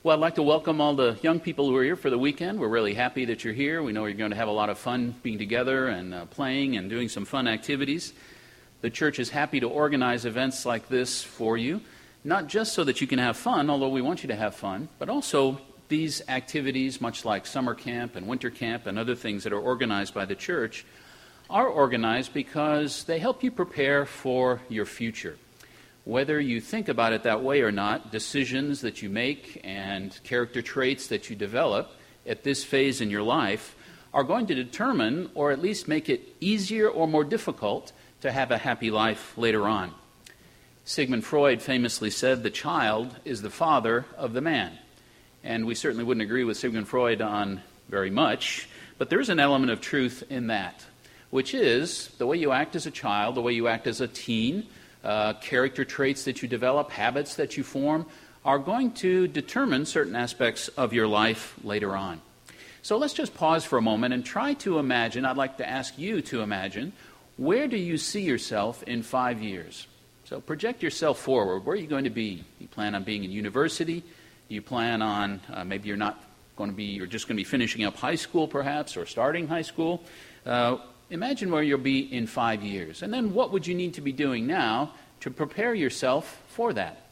Well, I'd like to welcome all the young people who are here for the weekend. We're really happy that you're here. We know you're going to have a lot of fun being together and playing and doing some fun activities. The church is happy to organize events like this for you, not just so that you can have fun, although we want you to have fun, but also these activities, much like summer camp and winter camp and other things that are organized by the church, are organized because they help you prepare for your future. Whether you think about it that way or not, decisions that you make and character traits that you develop at this phase in your life are going to determine, or at least make it easier or more difficult to have a happy life later on. Sigmund Freud famously said the child is the father of the man. And we certainly wouldn't agree with Sigmund Freud on very much, but there is an element of truth in that, which is the way you act as a child, the way you act as a teen, character traits that you develop, habits that you form, are going to determine certain aspects of your life later on. So let's just pause for a moment and try to imagine, I'd like to ask you to imagine, where do you see yourself in 5 years? So project yourself forward. Where are you going to be? You plan on being in university? You plan on, maybe you're not going to be, you're just going to be finishing up high school perhaps, or starting high school. Imagine where you'll be in 5 years. And then what would you need to be doing now to prepare yourself for that?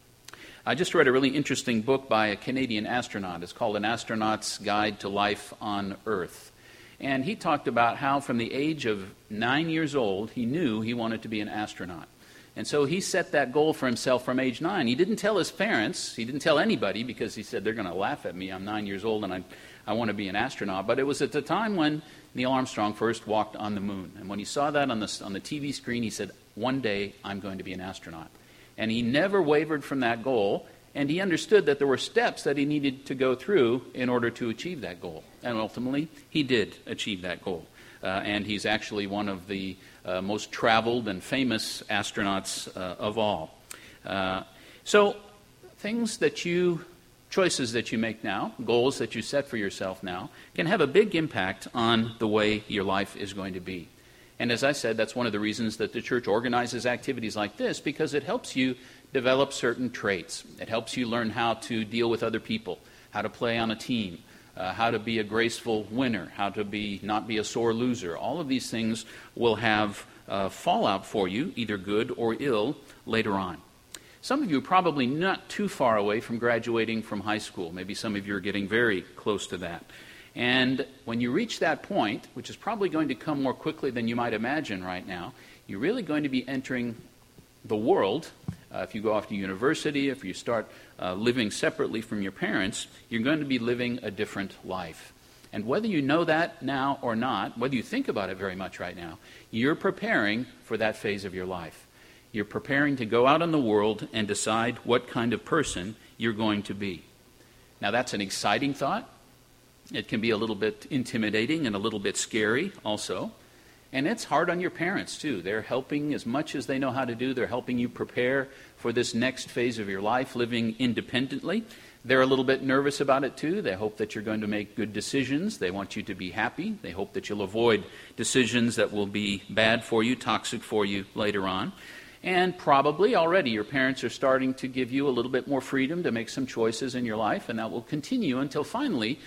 I just read a really interesting book by a Canadian astronaut. It's called An Astronaut's Guide to Life on Earth. And he talked about how from the age of 9 years old, he knew he wanted to be an astronaut. And so he set that goal for himself from age 9. He didn't tell his parents, he didn't tell anybody, because he said, they're going to laugh at me. I'm 9 years old and I want to be an astronaut. But it was at the time when Neil Armstrong first walked on the moon. And when he saw that on the TV screen, he said, one day I'm going to be an astronaut. And he never wavered from that goal, and he understood that there were steps that he needed to go through in order to achieve that goal. And ultimately, he did achieve that goal. And he's actually one of the most traveled and famous astronauts of all. So choices that you make now, goals that you set for yourself now, can have a big impact on the way your life is going to be. And as I said, that's one of the reasons that the church organizes activities like this, because it helps you develop certain traits. It helps you learn how to deal with other people, how to play on a team, how to be a graceful winner, how to not be a sore loser. All of these things will have fallout for you, either good or ill, later on. Some of you are probably not too far away from graduating from high school. Maybe some of you are getting very close to that. And when you reach that point, which is probably going to come more quickly than you might imagine right now, you're really going to be entering the world. If you go off to university, if you start living separately from your parents, you're going to be living a different life. And whether you know that now or not, whether you think about it very much right now, you're preparing for that phase of your life. You're preparing to go out in the world and decide what kind of person you're going to be. Now, that's an exciting thought. It can be a little bit intimidating and a little bit scary also. And it's hard on your parents, too. They're helping as much as they know how to do. They're helping you prepare for this next phase of your life, living independently. They're a little bit nervous about it, too. They hope that you're going to make good decisions. They want you to be happy. They hope that you'll avoid decisions that will be bad for you, toxic for you later on. And probably already your parents are starting to give you a little bit more freedom to make some choices in your life, and that will continue until finally,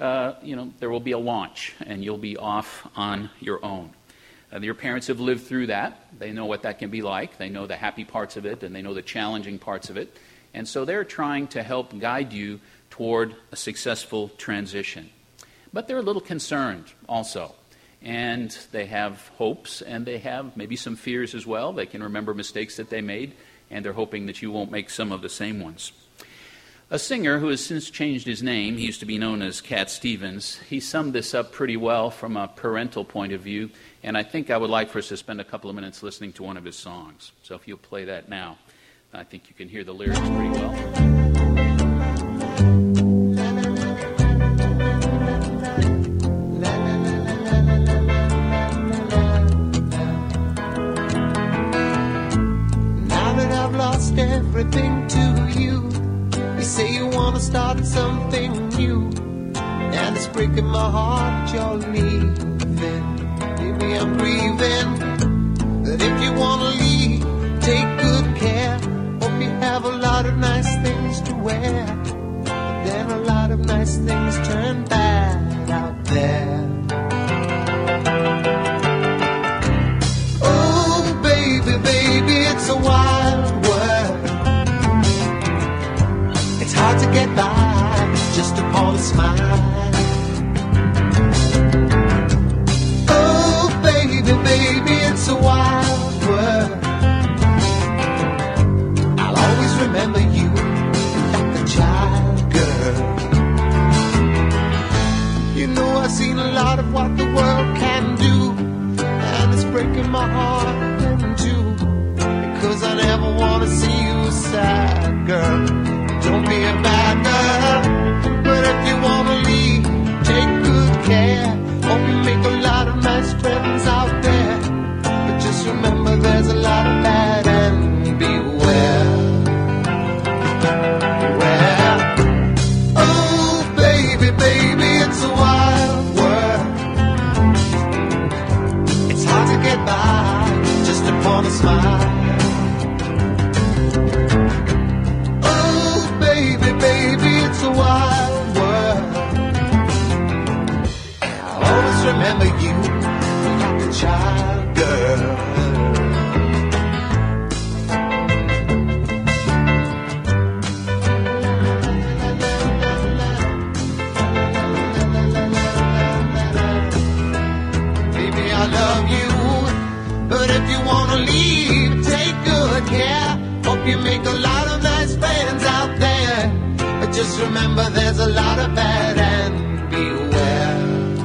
there will be a launch, and you'll be off on your own. Your parents have lived through that. They know what that can be like. They know the happy parts of it, and they know the challenging parts of it. And so they're trying to help guide you toward a successful transition. But they're a little concerned also. And they have hopes, and they have maybe some fears as well. They can remember mistakes that they made, and they're hoping that you won't make some of the same ones. A singer who has since changed his name, he used to be known as Cat Stevens, he summed this up pretty well from a parental point of view, and I think I would like for us to spend a couple of minutes listening to one of his songs. So if you'll play that now, I think you can hear the lyrics pretty well. Lost everything to you. You say you want to start something new, and it's breaking my heart you're leaving. Baby, I'm grieving, but if you want to leave, take good care. Hope you have a lot of nice things to wear. But guess things turn bad out there. Oh, baby, baby, it's a wild world. It's hard to get by just upon a smile. Oh, baby, baby, it's a wild world. I'll always remember you like a child girl. You know, I've seen a lot of what the world can do, and it's breaking my heart in two, because I never want to see you sad, girl. Don't be a bad girl, but if you want to leave, take good care. Hope you make a lot of nice friends out there, but just remember there's a lot of bad, and beware. Beware. Oh, baby, baby, it's a wild world. It's hard to get by just upon a smile. Oh, baby, baby, it's a wild world. I'll always remember you like a child girl. Baby, I love you, but if you want to leave, take good care. Hope you make a lot of nice friends out there, but just remember there's a lot of bad, and beware.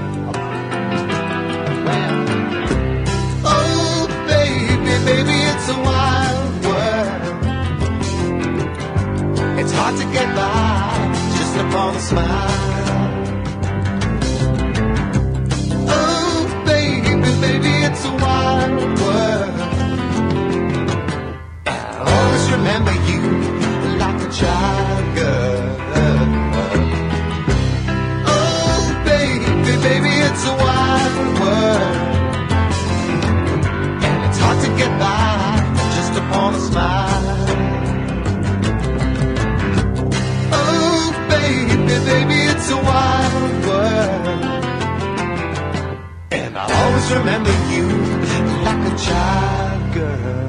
Oh, baby, baby, it's a wild world. It's hard to get by just upon a smile. Oh, baby, baby, it's a wild world. I'll always remember you like a child girl. Oh, baby, baby, it's a wild world. And it's hard to get by just upon a smile. Oh, baby, baby, it's a wild world. And I'll always remember you like a child girl.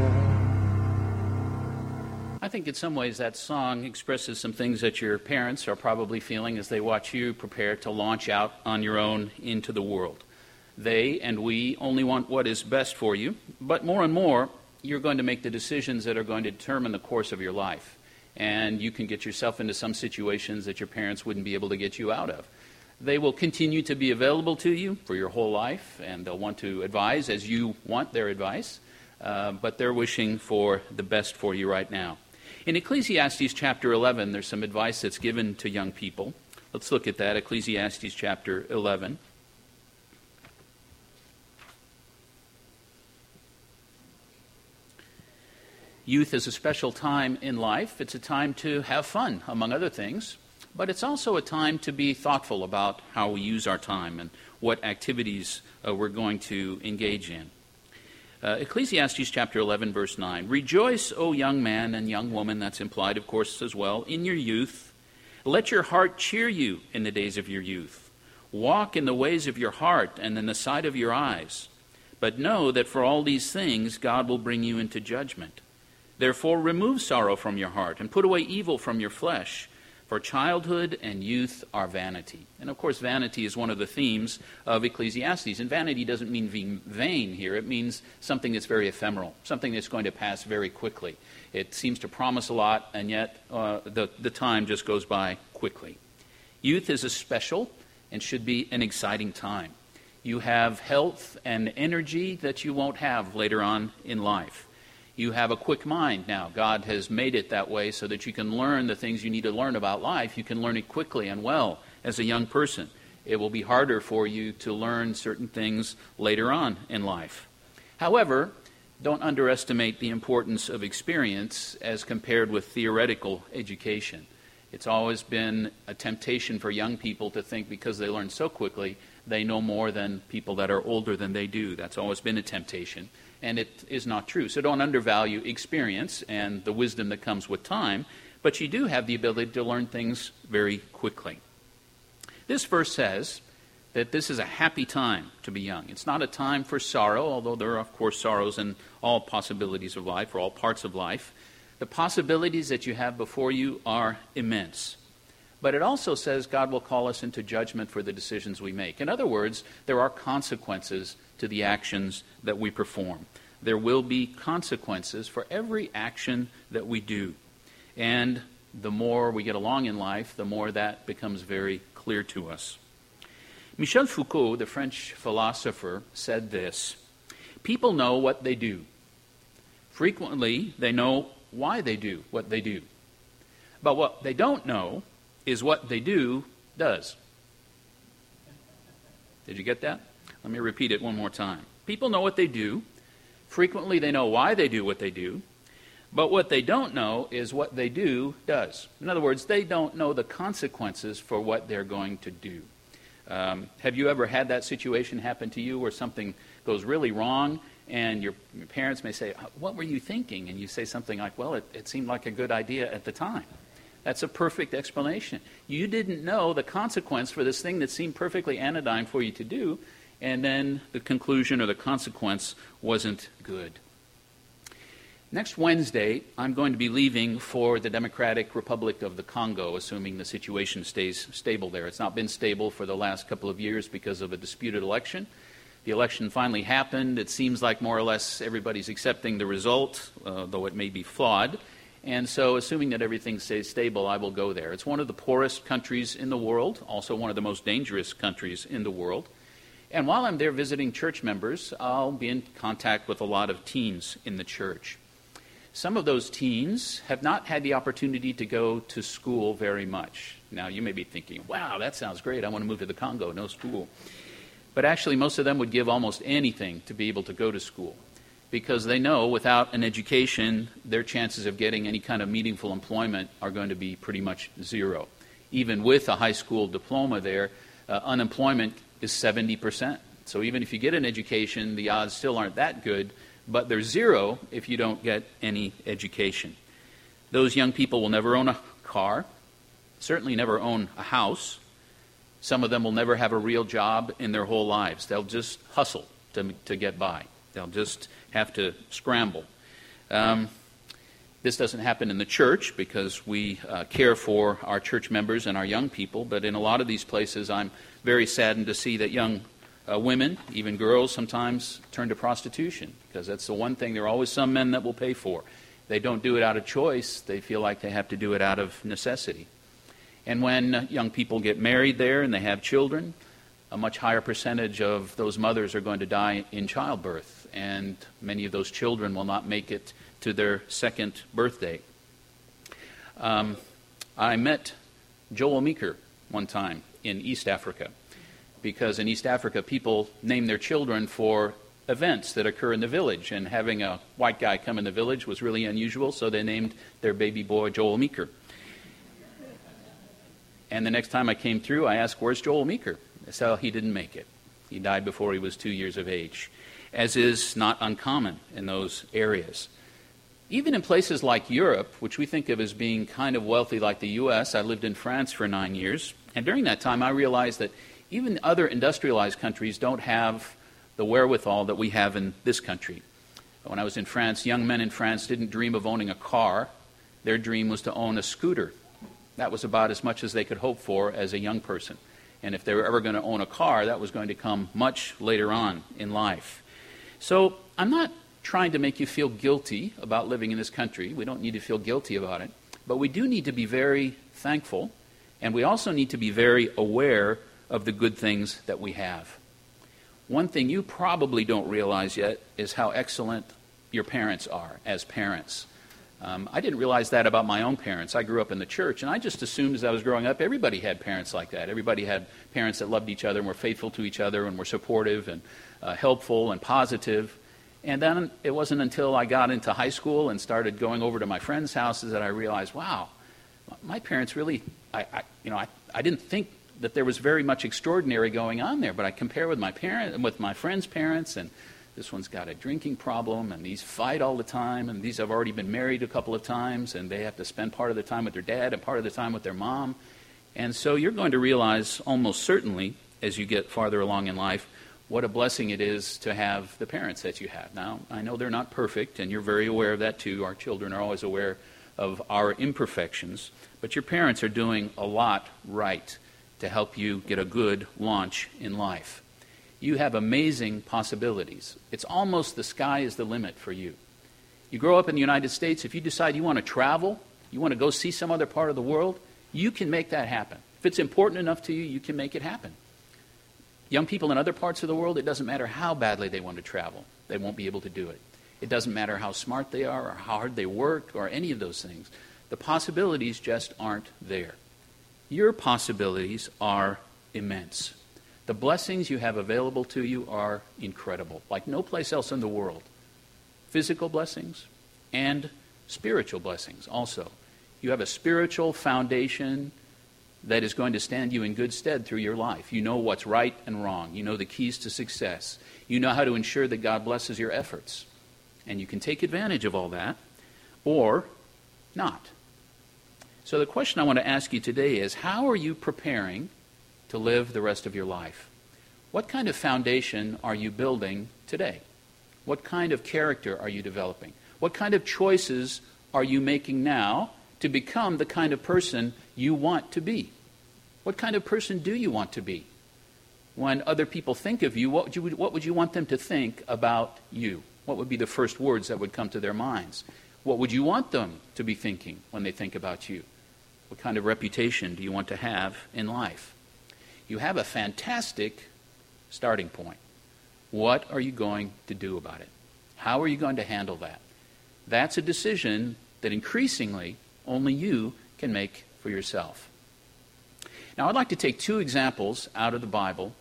I think in some ways that song expresses some things that your parents are probably feeling as they watch you prepare to launch out on your own into the world. They and we only want what is best for you, but more and more, you're going to make the decisions that are going to determine the course of your life. And you can get yourself into some situations that your parents wouldn't be able to get you out of. They will continue to be available to you for your whole life, and they'll want to advise as you want their advice, but they're wishing for the best for you right now. In Ecclesiastes chapter 11, there's some advice that's given to young people. Let's look at that, Ecclesiastes chapter 11. Youth is a special time in life. It's a time to have fun, among other things. But it's also a time to be thoughtful about how we use our time and what activities we're going to engage in. Ecclesiastes chapter 11, verse 9. Rejoice, O young man and young woman, that's implied, of course, as well, in your youth. Let your heart cheer you in the days of your youth. Walk in the ways of your heart and in the sight of your eyes. But know that for all these things God will bring you into judgment. Therefore remove sorrow from your heart and put away evil from your flesh. For childhood and youth are vanity. And of course, vanity is one of the themes of Ecclesiastes. And vanity doesn't mean being vain here. It means something that's very ephemeral, something that's going to pass very quickly. It seems to promise a lot, and yet the time just goes by quickly. Youth is a special and should be an exciting time. You have health and energy that you won't have later on in life. You have a quick mind now. God has made it that way so that you can learn the things you need to learn about life. You can learn it quickly and well as a young person. It will be harder for you to learn certain things later on in life. However, don't underestimate the importance of experience as compared with theoretical education. It's always been a temptation for young people to think because they learn so quickly, they know more than people that are older than they do. That's always been a temptation. And it is not true. So don't undervalue experience and the wisdom that comes with time, but you do have the ability to learn things very quickly. This verse says that this is a happy time to be young. It's not a time for sorrow, although there are, of course, sorrows in all possibilities of life, or all parts of life. The possibilities that you have before you are immense. But it also says God will call us into judgment for the decisions we make. In other words, there are consequences to the actions that we perform. There will be consequences for every action that we do. And the more we get along in life, the more that becomes very clear to us. Michel Foucault, the French philosopher, said this: people know what they do. Frequently, they know why they do what they do. But what they don't know is what they do does. Did you get that? Let me repeat it one more time. People know what they do. Frequently, they know why they do what they do. But what they don't know is what they do does. In other words, they don't know the consequences for what they're going to do. Have you ever had that situation happen to you where something goes really wrong and your parents may say, what were you thinking? And you say something like, well, it seemed like a good idea at the time. That's a perfect explanation. You didn't know the consequence for this thing that seemed perfectly anodyne for you to do, and then the conclusion or the consequence wasn't good. Next Wednesday, I'm going to be leaving for the Democratic Republic of the Congo, assuming the situation stays stable there. It's not been stable for the last couple of years because of a disputed election. The election finally happened. It seems like more or less everybody's accepting the result, though it may be flawed. And so, assuming that everything stays stable, I will go there. It's one of the poorest countries in the world, also one of the most dangerous countries in the world. And while I'm there visiting church members, I'll be in contact with a lot of teens in the church. Some of those teens have not had the opportunity to go to school very much. Now, you may be thinking, wow, that sounds great. I want to move to the Congo, no school. But actually, most of them would give almost anything to be able to go to school, because they know without an education, their chances of getting any kind of meaningful employment are going to be pretty much zero. Even with a high school diploma there, unemployment is 70%. So even if you get an education, the odds still aren't that good, but they're zero if you don't get any education. Those young people will never own a car, certainly never own a house. Some of them will never have a real job in their whole lives. They'll just hustle to get by. They'll just have to scramble. This doesn't happen in the church because we care for our church members and our young people, but in a lot of these places I'm very saddened to see that young women, even girls, sometimes turn to prostitution, because that's the one thing there are always some men that will pay for. They don't do it out of choice. They feel like they have to do it out of necessity. And when young people get married there and they have children, a much higher percentage of those mothers are going to die in childbirth, and many of those children will not make it to their second birthday. I met Joel Meeker one time in East Africa, because in East Africa people name their children for events that occur in the village, and having a white guy come in the village was really unusual, so they named their baby boy Joel Meeker. And the next time I came through, I asked, where's Joel Meeker? So he didn't make it. He died before he was 2 years of age, as is not uncommon in those areas. Even in places like Europe, which we think of as being kind of wealthy like the U.S., I lived in France for 9 years, and during that time I realized that even other industrialized countries don't have the wherewithal that we have in this country. When I was in France, young men in France didn't dream of owning a car. Their dream was to own a scooter. That was about as much as they could hope for as a young person. And if they were ever going to own a car, that was going to come much later on in life. So I'm not trying to make you feel guilty about living in this country. We don't need to feel guilty about it. But we do need to be very thankful, and we also need to be very aware of the good things that we have. One thing you probably don't realize yet is how excellent your parents are as parents. I didn't realize that about my own parents. I grew up in the church, and I just assumed as I was growing up, everybody had parents like that. Everybody had parents that loved each other and were faithful to each other and were supportive and helpful and positive. And then it wasn't until I got into high school and started going over to my friends' houses that I realized, wow, my parents really, I didn't think that there was very much extraordinary going on there, but I compare with my parents and with my friends' parents, and this one's got a drinking problem, and these fight all the time, and these have already been married a couple of times, and they have to spend part of the time with their dad and part of the time with their mom. And so you're going to realize almost certainly as you get farther along in life what a blessing it is to have the parents that you have. Now, I know they're not perfect, and you're very aware of that too. Our children are always aware of our imperfections. But your parents are doing a lot right to help you get a good launch in life. You have amazing possibilities. It's almost the sky is the limit for you. You grow up in the United States, if you decide you want to travel, you want to go see some other part of the world, you can make that happen. If it's important enough to you, you can make it happen. Young people in other parts of the world, it doesn't matter how badly they want to travel. They won't be able to do it. It doesn't matter how smart they are or how hard they work or any of those things. The possibilities just aren't there. Your possibilities are immense. The blessings you have available to you are incredible, like no place else in the world. Physical blessings and spiritual blessings also. You have a spiritual foundation that is going to stand you in good stead through your life. You know what's right and wrong. You know the keys to success. You know how to ensure that God blesses your efforts. And you can take advantage of all that or not. So the question I want to ask you today is, how are you preparing to live the rest of your life? What kind of foundation are you building today? What kind of character are you developing? What kind of choices are you making now to become the kind of person you want to be? What kind of person do you want to be? When other people think of you, what would you want them to think about you? What would be the first words that would come to their minds? What would you want them to be thinking when they think about you? What kind of reputation do you want to have in life? You have a fantastic starting point. What are you going to do about it? How are you going to handle that? That's a decision that increasingly only you can make for yourself. Now, I'd like to take two examples out of the Bible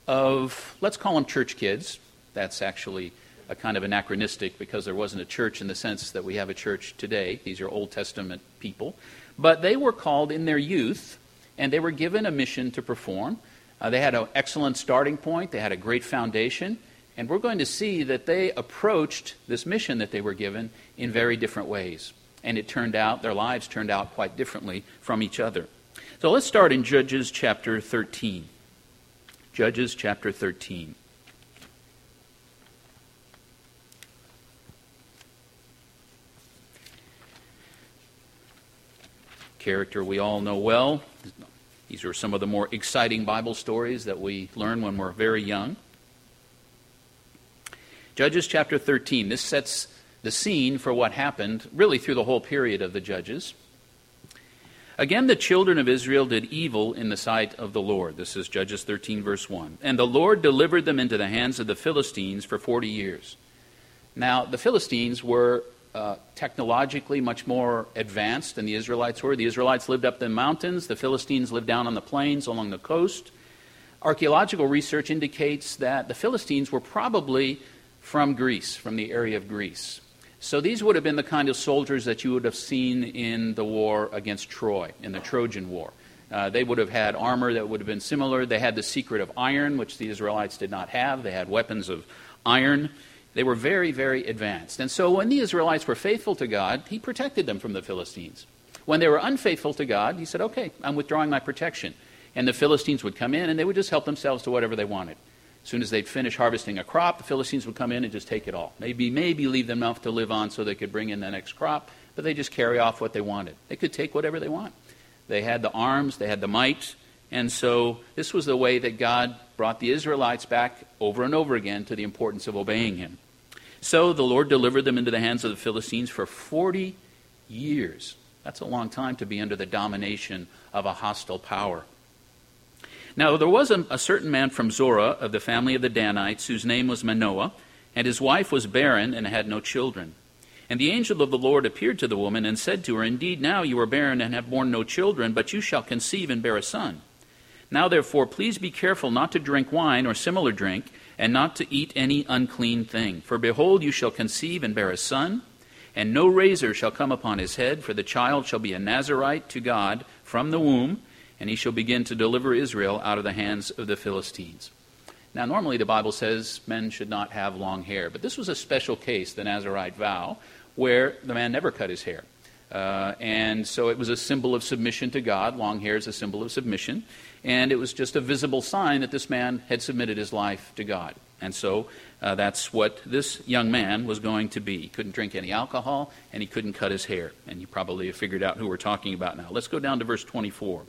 of, let's call them church kids. That's actually a kind of anachronistic because there wasn't a church in the sense that we have a church today. These are Old Testament people. But they were called in their youth, and they were given a mission to perform. They had an excellent starting point. They had a great foundation. And we're going to see that they approached this mission that they were given in very different ways. And it turned out, their lives turned out quite differently from each other. So let's start in Judges chapter 13. Judges chapter 13. Character we all know well. These are some of the more exciting Bible stories that we learn when we're very young. Judges chapter 13. This sets the scene for what happened really through the whole period of the Judges. Again, the children of Israel did evil in the sight of the Lord. This is Judges 13, verse 1. And the Lord delivered them into the hands of the Philistines for 40 years. Now, the Philistines were technologically much more advanced than the Israelites were. The Israelites lived up the mountains. The Philistines lived down on the plains along the coast. Archaeological research indicates that the Philistines were probably from Greece, from the area of Greece. So these would have been the kind of soldiers that you would have seen in the war against Troy, in the Trojan War. They would have had armor that would have been similar. They had the secret of iron, which the Israelites did not have. They had weapons of iron. They were very, very advanced. And so when the Israelites were faithful to God, he protected them from the Philistines. When they were unfaithful to God, he said, okay, I'm withdrawing my protection. And the Philistines would come in and they would just help themselves to whatever they wanted. As soon as they'd finish harvesting a crop, the Philistines would come in and just take it all. Maybe leave them enough to live on so they could bring in the next crop, but they just carry off what they wanted. They could take whatever they want. They had the arms, they had the might, and so this was the way that God brought the Israelites back over and over again to the importance of obeying him. So the Lord delivered them into the hands of the Philistines for 40 years. That's a long time to be under the domination of a hostile power. Now, there was a certain man from Zorah of the family of the Danites whose name was Manoah, and his wife was barren and had no children. And the angel of the Lord appeared to the woman and said to her, indeed, now you are barren and have borne no children, but you shall conceive and bear a son. Now, therefore, please be careful not to drink wine or similar drink, and not to eat any unclean thing. For behold, you shall conceive and bear a son, and no razor shall come upon his head, for the child shall be a Nazirite to God from the womb, and he shall begin to deliver Israel out of the hands of the Philistines. Now, normally the Bible says men should not have long hair, but this was a special case, the Nazirite vow, where the man never cut his hair. And so it was a symbol of submission to God. Long hair is a symbol of submission. And it was just a visible sign that this man had submitted his life to God. And so that's what this young man was going to be. He couldn't drink any alcohol, and he couldn't cut his hair. And you probably have figured out who we're talking about now. Let's go down to verse 24.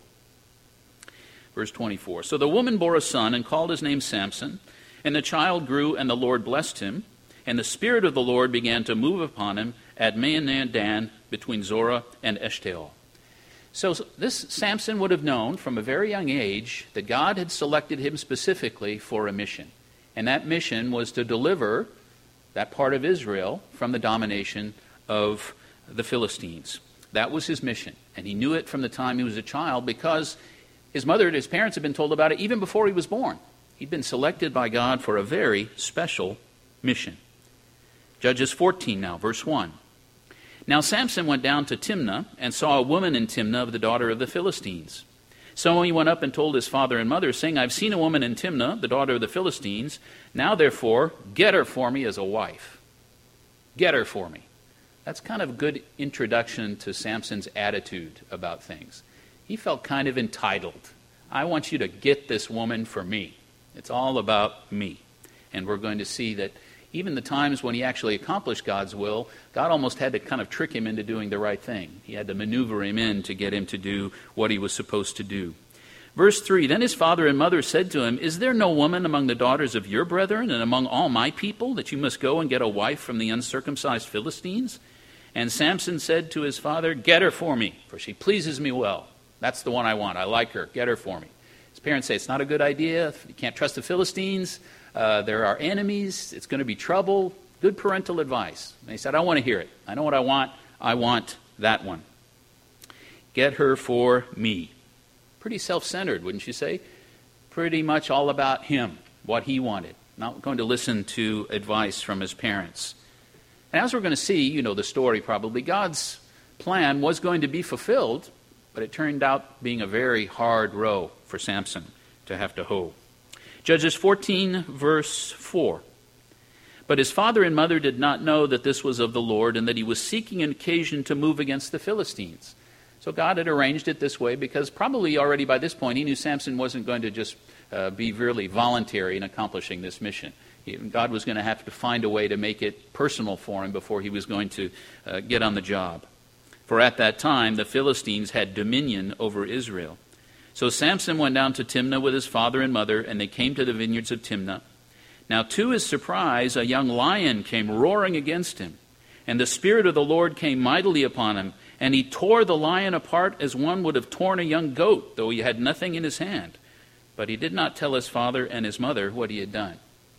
Verse 24. So the woman bore a son and called his name Samson. And the child grew, and the Lord blessed him. And the Spirit of the Lord began to move upon him at Mahaneh-dan between Zorah and Eshtaol. So this Samson would have known from a very young age that God had selected him specifically for a mission. And that mission was to deliver that part of Israel from the domination of the Philistines. That was his mission. And he knew it from the time he was a child because his mother and his parents had been told about it even before he was born. He'd been selected by God for a very special mission. Judges 14 now, verse 1. Now Samson went down to Timnah and saw a woman in Timnah of the daughter of the Philistines. So he went up and told his father and mother, saying, I've seen a woman in Timnah, the daughter of the Philistines. Now, therefore, get her for me as a wife. Get her for me. That's kind of a good introduction to Samson's attitude about things. He felt kind of entitled. I want you to get this woman for me. It's all about me. And we're going to see that even the times when he actually accomplished God's will, God almost had to kind of trick him into doing the right thing. He had to maneuver him in to get him to do what he was supposed to do. Verse 3, Then his father and mother said to him, Is there no woman among the daughters of your brethren and among all my people that you must go and get a wife from the uncircumcised Philistines? And Samson said to his father, Get her for me, for she pleases me well. That's the one I want. I like her. Get her for me. His parents say, It's not a good idea. You can't trust the Philistines. There are enemies. It's going to be trouble. Good parental advice. And he said, I want to hear it. I know what I want. I want that one. Get her for me. Pretty self-centered, wouldn't you say? Pretty much all about him, what he wanted. Not going to listen to advice from his parents. And as we're going to see, you know the story probably, God's plan was going to be fulfilled, but it turned out being a very hard row for Samson to have to hoe. Judges 14, verse 4. But his father and mother did not know that this was of the Lord and that he was seeking an occasion to move against the Philistines. So God had arranged it this way because probably already by this point he knew Samson wasn't going to just be really voluntary in accomplishing this mission. God was going to have to find a way to make it personal for him before he was going to get on the job. For at that time the Philistines had dominion over Israel. So Samson went down to Timnah with his father and mother, and they came to the vineyards of Timnah. Now to his surprise, a young lion came roaring against him, and the Spirit of the Lord came mightily upon him, and he tore the lion apart as one would have torn a young goat, though he had nothing in his hand. But he did not tell his father and his mother what he had done.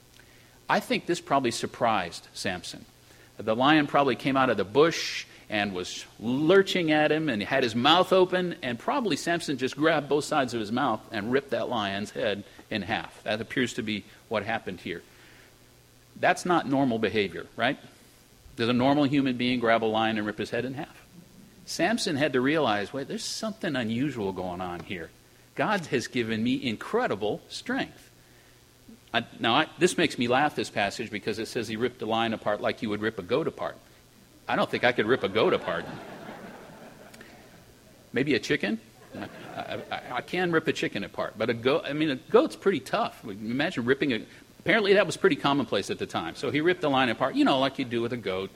I think this probably surprised Samson. The lion probably came out of the bush and was lurching at him and had his mouth open, and probably Samson just grabbed both sides of his mouth and ripped that lion's head in half. That appears to be what happened here. That's not normal behavior, right? Does a normal human being grab a lion and rip his head in half? Samson had to realize, wait, there's something unusual going on here. God has given me incredible strength. This makes me laugh, this passage, because it says he ripped the lion apart like you would rip a goat apart. I don't think I could rip a goat apart. Maybe a chicken? I can rip a chicken apart, but a goat's pretty tough. Imagine ripping a... Apparently that was pretty commonplace at the time. So he ripped the lion apart, like you do with a goat.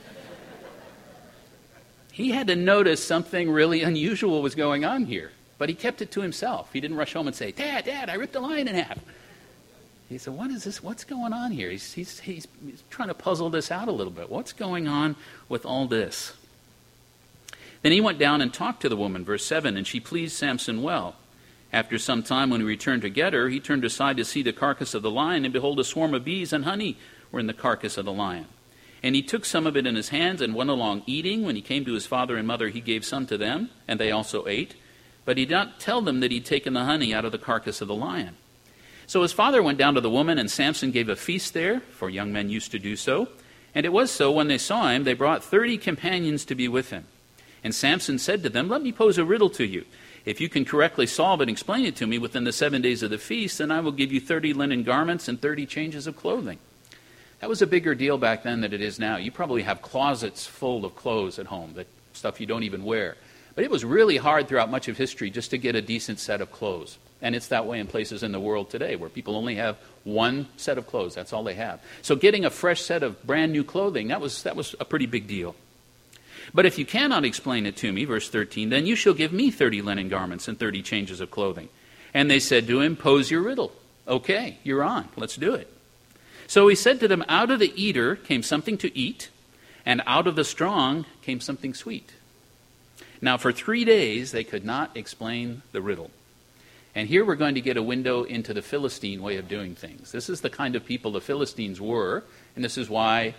He had to notice something really unusual was going on here, but he kept it to himself. He didn't rush home and say, Dad, I ripped the lion in half. He said, what is this? What's going on here? He's trying to puzzle this out a little bit. What's going on with all this? Then he went down and talked to the woman, verse 7, and she pleased Samson well. After some time, when he returned to get her, he turned aside to see the carcass of the lion, and behold, a swarm of bees and honey were in the carcass of the lion. And he took some of it in his hands and went along eating. When he came to his father and mother, he gave some to them, and they also ate. But he did not tell them that he'd taken the honey out of the carcass of the lion. So his father went down to the woman, and Samson gave a feast there, for young men used to do so. And it was so, when they saw him, they brought 30 companions to be with him. And Samson said to them, Let me pose a riddle to you. If you can correctly solve it and explain it to me within the 7 days of the feast, then I will give you 30 linen garments and 30 changes of clothing. That was a bigger deal back then than it is now. You probably have closets full of clothes at home that stuff you don't even wear. But it was really hard throughout much of history just to get a decent set of clothes. And it's that way in places in the world today where people only have one set of clothes. That's all they have. So getting a fresh set of brand new clothing, that was a pretty big deal. But if you cannot explain it to me, verse 13, then you shall give me 30 linen garments and 30 changes of clothing. And they said to him, pose your riddle. Okay, you're on. Let's do it. So he said to them, out of the eater came something to eat, and out of the strong came something sweet. Now for 3 days they could not explain the riddle. And here we're going to get a window into the Philistine way of doing things. This is the kind of people the Philistines were, and this is why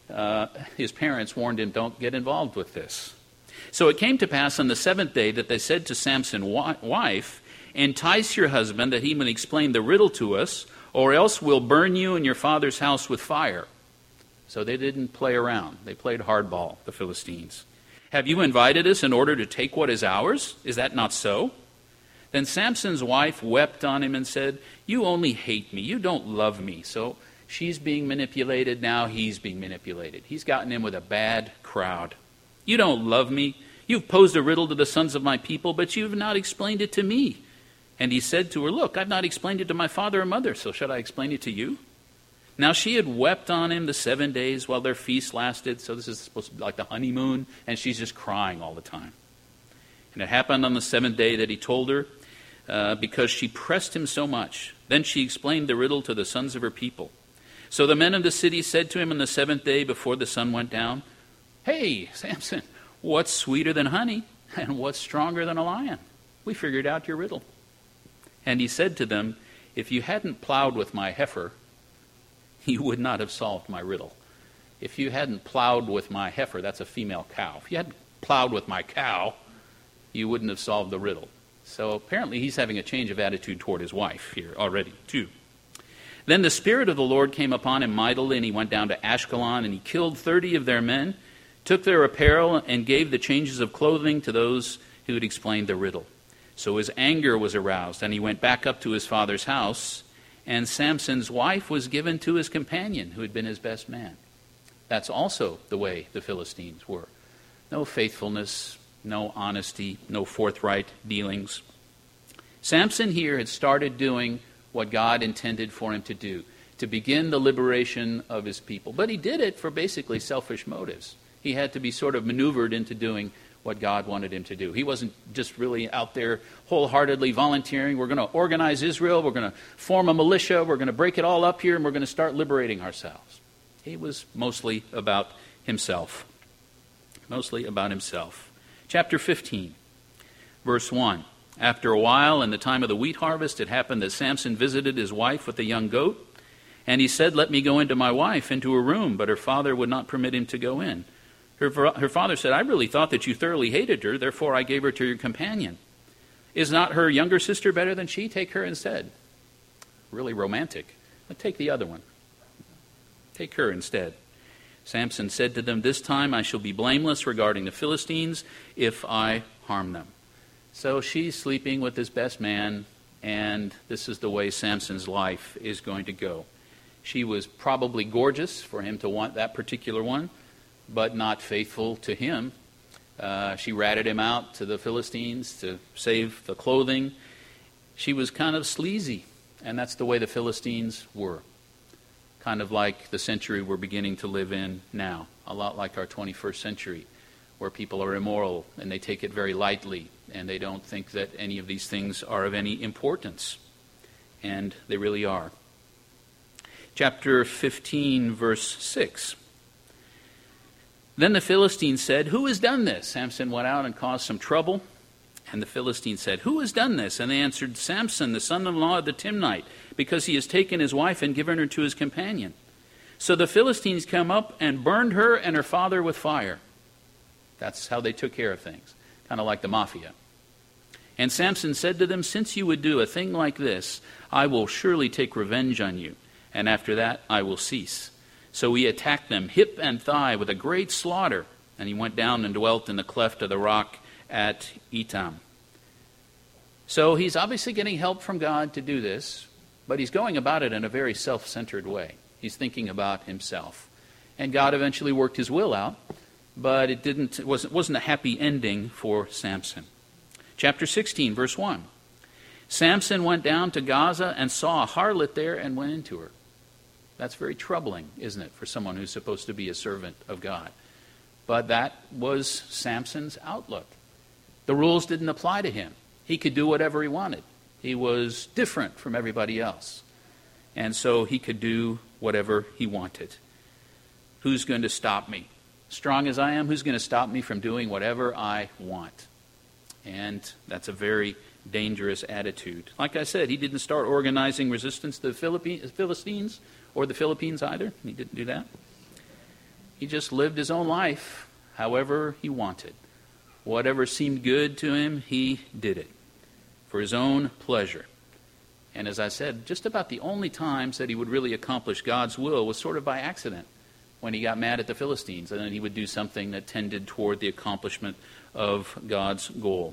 his parents warned him, don't get involved with this. So it came to pass on the 7th day that they said to Samson's wife, entice your husband that he may explain the riddle to us, or else we'll burn you and your father's house with fire. So they didn't play around. They played hardball, the Philistines. Have you invited us in order to take what is ours? Is that not so? Then Samson's wife wept on him and said, you only hate me. You don't love me. So she's being manipulated. Now he's being manipulated. He's gotten in with a bad crowd. You don't love me. You've posed a riddle to the sons of my people, but you've not explained it to me. And he said to her, look, I've not explained it to my father or mother, so should I explain it to you? Now she had wept on him the 7 days while their feast lasted. So this is supposed to be like the honeymoon, and she's just crying all the time. And it happened on the 7th day that he told her, because she pressed him so much. Then she explained the riddle to the sons of her people. So the men of the city said to him on the 7th day before the sun went down, hey, Samson, what's sweeter than honey, and what's stronger than a lion? We figured out your riddle. And he said to them, if you hadn't plowed with my heifer, you would not have solved my riddle. If you hadn't plowed with my heifer, that's a female cow. If you hadn't plowed with my cow, you wouldn't have solved the riddle. So apparently he's having a change of attitude toward his wife here already, too. Then the Spirit of the Lord came upon him mightily, and he went down to Ashkelon, and he killed 30 of their men, took their apparel, and gave the changes of clothing to those who had explained the riddle. So his anger was aroused, and he went back up to his father's house, and Samson's wife was given to his companion, who had been his best man. That's also the way the Philistines were. No faithfulness, no honesty, no forthright dealings. Samson here had started doing what God intended for him to do, to begin the liberation of his people. But he did it for basically selfish motives. He had to be sort of maneuvered into doing what God wanted him to do. He wasn't just really out there wholeheartedly volunteering. We're going to organize Israel. We're going to form a militia. We're going to break it all up here, and we're going to start liberating ourselves. He was mostly about himself. Mostly about himself. Chapter 15, verse 1. After a while, in the time of the wheat harvest, it happened that Samson visited his wife with a young goat. And he said, let me go into my wife, into her room. But her father would not permit him to go in. Her father said, I really thought that you thoroughly hated her, therefore I gave her to your companion. Is not her younger sister better than she? Take her instead. Really romantic. But take the other one. Take her instead. Samson said to them, this time I shall be blameless regarding the Philistines if I harm them. So she's sleeping with his best man, and this is the way Samson's life is going to go. She was probably gorgeous for him to want that particular one, but not faithful to him. She ratted him out to the Philistines to save the clothing. She was kind of sleazy, and that's the way the Philistines were. Kind of like the century we're beginning to live in now, a lot like our 21st century, where people are immoral and they take it very lightly, and they don't think that any of these things are of any importance. And they really are. Chapter 15, verse 6. Then the Philistines said, who has done this? Samson went out and caused some trouble. And the Philistines said, who has done this? And they answered, Samson, the son-in-law of the Timnite, because he has taken his wife and given her to his companion. So the Philistines come up and burned her and her father with fire. That's how they took care of things, kind of like the mafia. And Samson said to them, since you would do a thing like this, I will surely take revenge on you, and after that I will cease. So he attacked them hip and thigh with a great slaughter, and he went down and dwelt in the cleft of the rock at Etam. So he's obviously getting help from God to do this, but he's going about it in a very self-centered way. He's thinking about himself. And God eventually worked his will out, but it wasn't a happy ending for Samson. Chapter 16, verse 1. Samson went down to Gaza and saw a harlot there and went into her. That's very troubling, isn't it, for someone who's supposed to be a servant of God? But that was Samson's outlook. The rules didn't apply to him. He could do whatever he wanted. He was different from everybody else. And so he could do whatever he wanted. Who's going to stop me? Strong as I am, who's going to stop me from doing whatever I want? And that's a very dangerous attitude. Like I said, he didn't start organizing resistance to the Philistines or the Philippines either. He didn't do that. He just lived his own life however he wanted. Whatever seemed good to him, he did it for his own pleasure. And as I said, just about the only times that he would really accomplish God's will was sort of by accident, when he got mad at the Philistines, and then he would do something that tended toward the accomplishment of God's goal.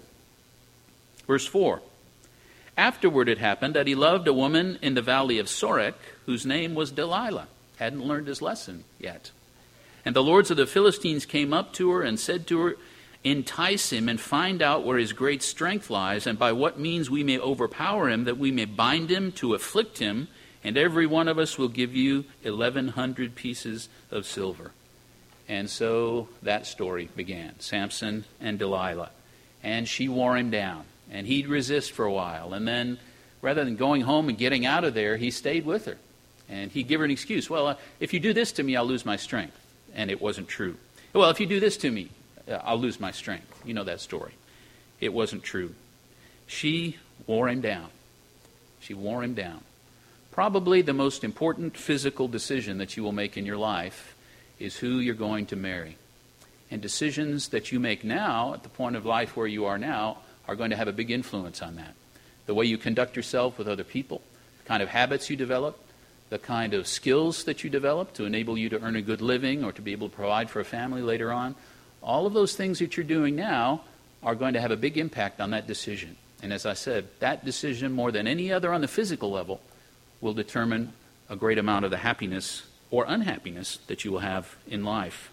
Verse 4. Afterward it happened that he loved a woman in the valley of Sorek, whose name was Delilah. Hadn't learned his lesson yet. And the lords of the Philistines came up to her and said to her, entice him and find out where his great strength lies, and by what means we may overpower him, that we may bind him to afflict him, and every one of us will give you 1,100 pieces of silver. And so that story began, Samson and Delilah. And she wore him down, and he'd resist for a while. And then, rather than going home and getting out of there, he stayed with her. And he'd give her an excuse. Well, if you do this to me, I'll lose my strength. And it wasn't true. Well, if you do this to me, I'll lose my strength. You know that story. It wasn't true. She wore him down. She wore him down. Probably the most important physical decision that you will make in your life is who you're going to marry. And decisions that you make now, at the point of life where you are now, are going to have a big influence on that. The way you conduct yourself with other people, the kind of habits you develop, the kind of skills that you develop to enable you to earn a good living or to be able to provide for a family later on. All of those things that you're doing now are going to have a big impact on that decision. And as I said, that decision, more than any other on the physical level, will determine a great amount of the happiness or unhappiness that you will have in life.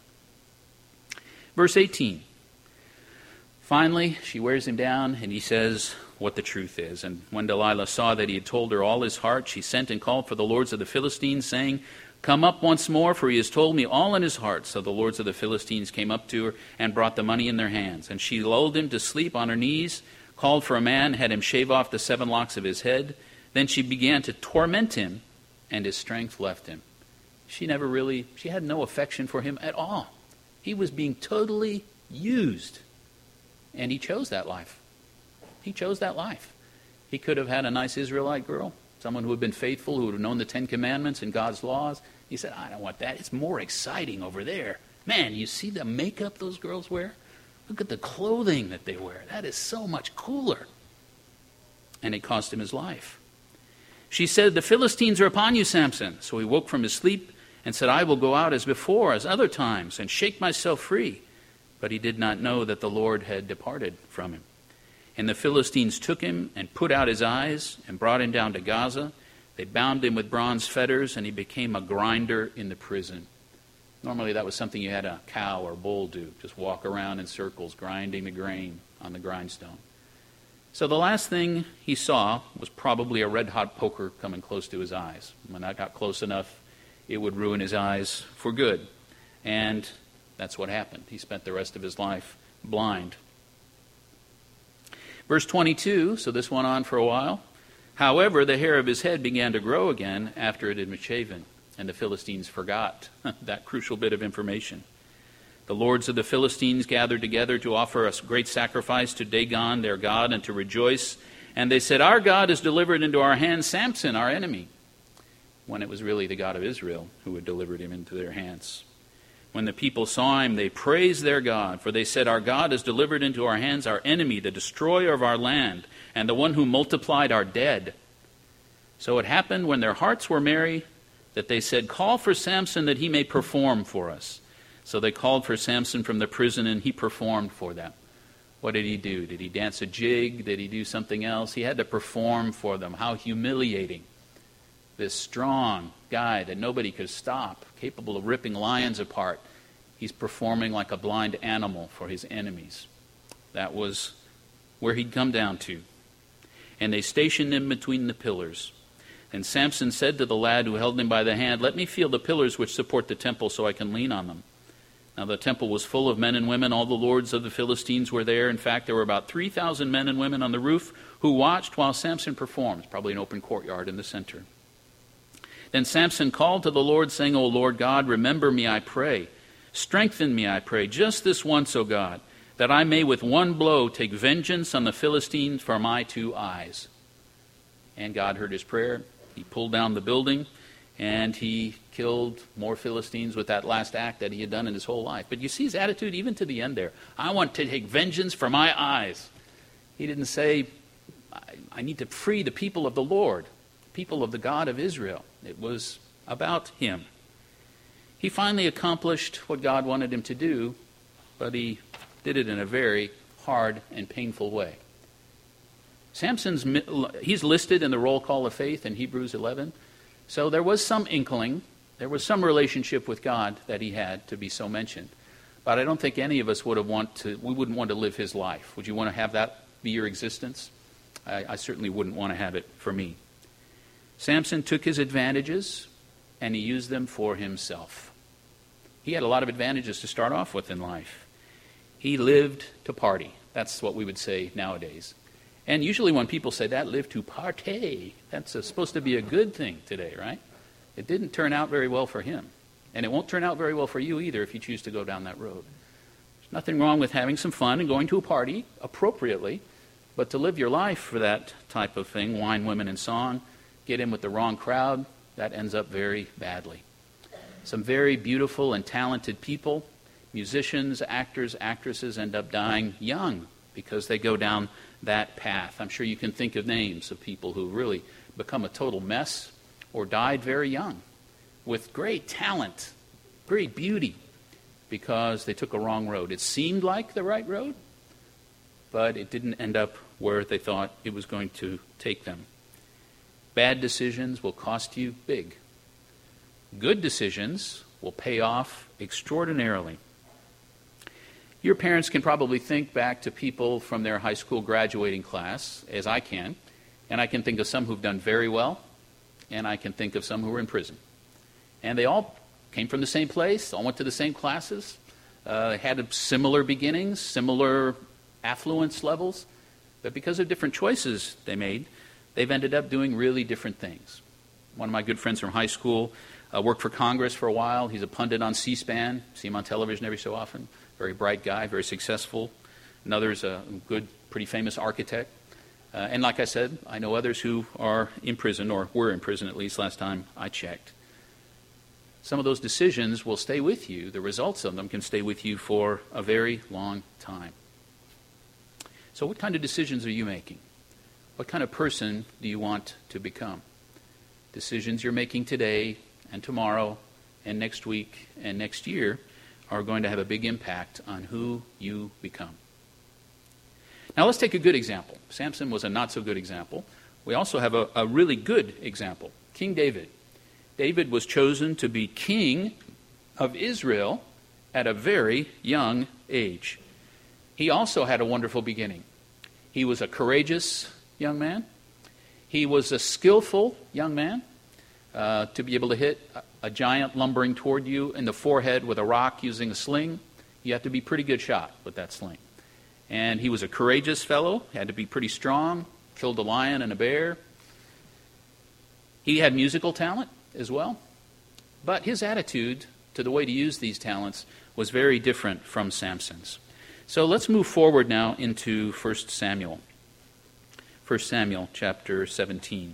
Verse 18. Finally, she wears him down, and he says what the truth is. And when Delilah saw that he had told her all his heart, she sent and called for the lords of the Philistines, saying, come up once more, for he has told me all in his heart. So the lords of the Philistines came up to her and brought the money in their hands. And she lulled him to sleep on her knees, called for a man, had him shave off the 7 locks of his head. Then she began to torment him, and his strength left him. She had no affection for him at all. He was being totally used. And he chose that life. He chose that life. He could have had a nice Israelite girl, someone who had been faithful, who would have known the 10 Commandments and God's laws. He said, I don't want that. It's more exciting over there. Man, you see the makeup those girls wear? Look at the clothing that they wear. That is so much cooler. And it cost him his life. She said, the Philistines are upon you, Samson. So he woke from his sleep and said, I will go out as before, as other times, and shake myself free. But he did not know that the Lord had departed from him. And the Philistines took him and put out his eyes and brought him down to Gaza. They bound him with bronze fetters, and he became a grinder in the prison. Normally that was something you had a cow or bull do, just walk around in circles, grinding the grain on the grindstone. So the last thing he saw was probably a red-hot poker coming close to his eyes. When that got close enough, it would ruin his eyes for good. And that's what happened. He spent the rest of his life blind. Verse 22, so this went on for a while. However, the hair of his head began to grow again after it had been shaven, and the Philistines forgot that crucial bit of information. The lords of the Philistines gathered together to offer a great sacrifice to Dagon, their god, and to rejoice. And they said, our God has delivered into our hands Samson, our enemy, when it was really the God of Israel who had delivered him into their hands. When the people saw him, they praised their God, for they said, our God has delivered into our hands our enemy, the destroyer of our land, and the one who multiplied our dead. So it happened when their hearts were merry that they said, call for Samson that he may perform for us. So they called for Samson from the prison, and he performed for them. What did he do? Did he dance a jig? Did he do something else? He had to perform for them. How humiliating. This strong guy that nobody could stop, capable of ripping lions apart, He's performing like a blind animal for his enemies. That was where he'd come down to. And they stationed him between the pillars. And Samson said to the lad who held him by the hand, "Let me feel the pillars which support the temple so I can lean on them." Now the temple was full of men and women. All the lords of the Philistines were there. In fact, there were about 3,000 men and women on the roof who watched while Samson performed. Probably an open courtyard in the center. Then Samson called to the Lord, saying, "O Lord God, remember me, I pray. Strengthen me, I pray, just this once, O God, that I may with one blow take vengeance on the Philistines for my 2 eyes." And God heard his prayer. He pulled down the building, and he killed more Philistines with that last act that he had done in his whole life. But you see his attitude even to the end there. I want to take vengeance for my eyes. He didn't say, I need to free the people of the Lord, people of the God of Israel. It was about him. He finally accomplished what God wanted him to do, but he did it in a very hard and painful way. He's listed in the roll call of faith in Hebrews 11. So there was some inkling, there was some relationship with God that he had to be so mentioned. But I don't think any of us we wouldn't want to live his life. Would you want to have that be your existence? I certainly wouldn't want to have it for me. Samson took his advantages and he used them for himself. He had a lot of advantages to start off with in life. He lived to party. That's what we would say nowadays. And usually when people say that, live to partay, that's supposed to be a good thing today, right? It didn't turn out very well for him. And it won't turn out very well for you either if you choose to go down that road. There's nothing wrong with having some fun and going to a party appropriately, but to live your life for that type of thing, wine, women, and song, get in with the wrong crowd, that ends up very badly. Some very beautiful and talented people, musicians, actors, actresses, end up dying young because they go down that path. I'm sure you can think of names of people who really become a total mess or died very young with great talent, great beauty, because they took a wrong road. It seemed like the right road, but it didn't end up where they thought it was going to take them. Bad decisions will cost you big. Good decisions will pay off extraordinarily. Your parents can probably think back to people from their high school graduating class, as I can, and I can think of some who've done very well, and I can think of some who were in prison. And they all came from the same place, all went to the same classes, had similar beginnings, similar affluence levels, but because of different choices they made, they've ended up doing really different things. One of my good friends from high school worked for Congress for a while. He's a pundit on C-SPAN, see him on television every so often. Very bright guy, very successful. Another's a good, pretty famous architect. And like I said, I know others who are in prison, or were in prison at least last time I checked. Some of those decisions will stay with you. The results of them can stay with you for a very long time. So what kind of decisions are you making? What kind of person do you want to become? Decisions you're making today and tomorrow and next week and next year are going to have a big impact on who you become. Now let's take a good example. Samson was a not so good example. We also have a really good example. King David. David was chosen to be king of Israel at a very young age. He also had a wonderful beginning. He was a courageous young man. He was a skillful young man. To be able to hit a giant lumbering toward you in the forehead with a rock using a sling, you have to be a pretty good shot with that sling. And he was a courageous fellow, had to be pretty strong, killed a lion and a bear. He had musical talent as well. But his attitude to the way to use these talents was very different from Samson's. So let's move forward now into 1 Samuel. 1 Samuel chapter 17.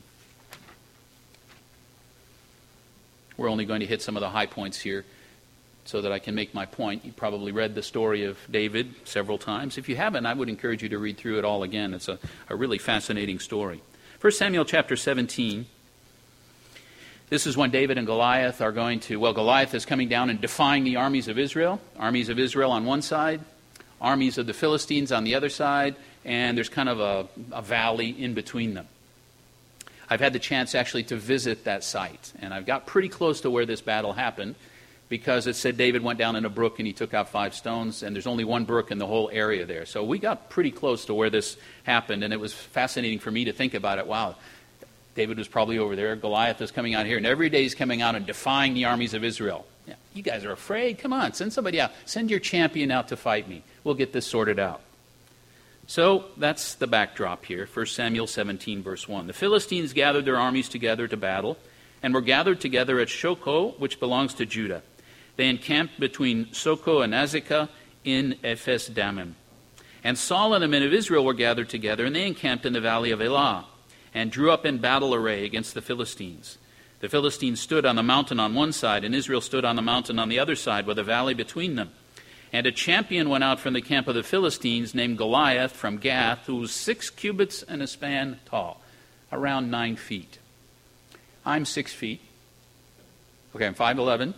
We're only going to hit some of the high points here so that I can make my point. You probably read the story of David several times. If you haven't, I would encourage you to read through it all again. It's a really fascinating story. 1 Samuel chapter 17. This is when David and Goliath are going to, Goliath is coming down and defying the armies of Israel. Armies of Israel on one side, armies of the Philistines on the other side, and there's kind of a valley in between them. I've had the chance actually to visit that site, and I've got pretty close to where this battle happened. because it said David went down in a brook and he took out 5 stones, and there's only one brook in the whole area there. So we got pretty close to where this happened, and it was fascinating for me to think about it. Wow, David was probably over there, Goliath is coming out here, and every day he's coming out and defying the armies of Israel. Yeah, you guys are afraid? Come on, send somebody out. Send your champion out to fight me. We'll get this sorted out. So that's the backdrop here, 1 Samuel 17, verse 1. The Philistines gathered their armies together to battle, and were gathered together at Shochoh, which belongs to Judah. They encamped between Socoh and Azekah in Ephes Dammim. And Saul and the men of Israel were gathered together, and they encamped in the valley of Elah, and drew up in battle array against the Philistines. The Philistines stood on the mountain on one side, and Israel stood on the mountain on the other side, with a valley between them. And a champion went out from the camp of the Philistines, named Goliath from Gath, who was 6 cubits and a span tall, around 9 feet. I'm 6 feet. Okay, I'm 5'11".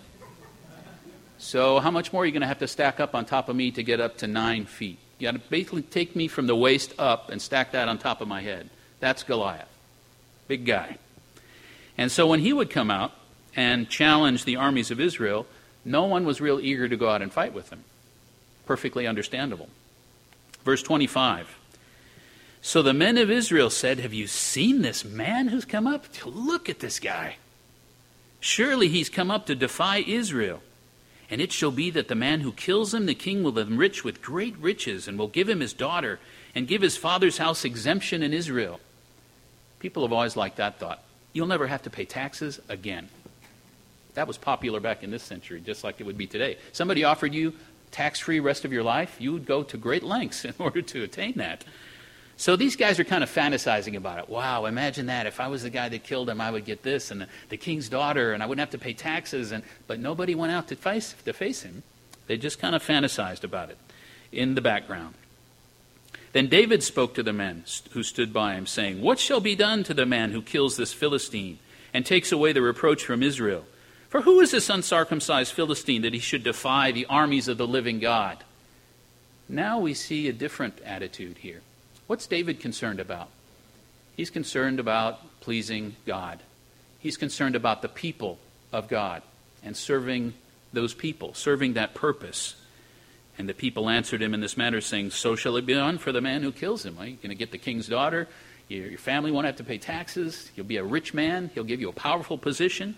So how much more are you going to have to stack up on top of me to get up to 9 feet? You got to basically take me from the waist up and stack that on top of my head. That's Goliath. Big guy. And so when he would come out and challenge the armies of Israel, no one was real eager to go out and fight with him. Perfectly understandable. Verse 25. So the men of Israel said, "Have you seen this man who's come up? Look at this guy. Surely he's come up to defy Israel. And it shall be that the man who kills him, the king will enrich with great riches, and will give him his daughter, and give his father's house exemption in Israel." People have always liked that thought. You'll never have to pay taxes again. That was popular back in this century, just like it would be today. Somebody offered you tax-free rest of your life, you would go to great lengths in order to attain that. So these guys are kind of fantasizing about it. Wow, imagine that. If I was the guy that killed him, I would get this, and the king's daughter, and I wouldn't have to pay taxes. But nobody went out to face him. They just kind of fantasized about it in the background. Then David spoke to the men who stood by him, saying, "What shall be done to the man who kills this Philistine and takes away the reproach from Israel? For who is this uncircumcised Philistine that he should defy the armies of the living God?" Now we see a different attitude here. What's David concerned about? He's concerned about pleasing God. He's concerned about the people of God and serving those people, serving that purpose. And the people answered him in this manner, saying, "So shall it be done for the man who kills him." Well, you're going to get the king's daughter. Your family won't have to pay taxes. You'll be a rich man. He'll give you a powerful position.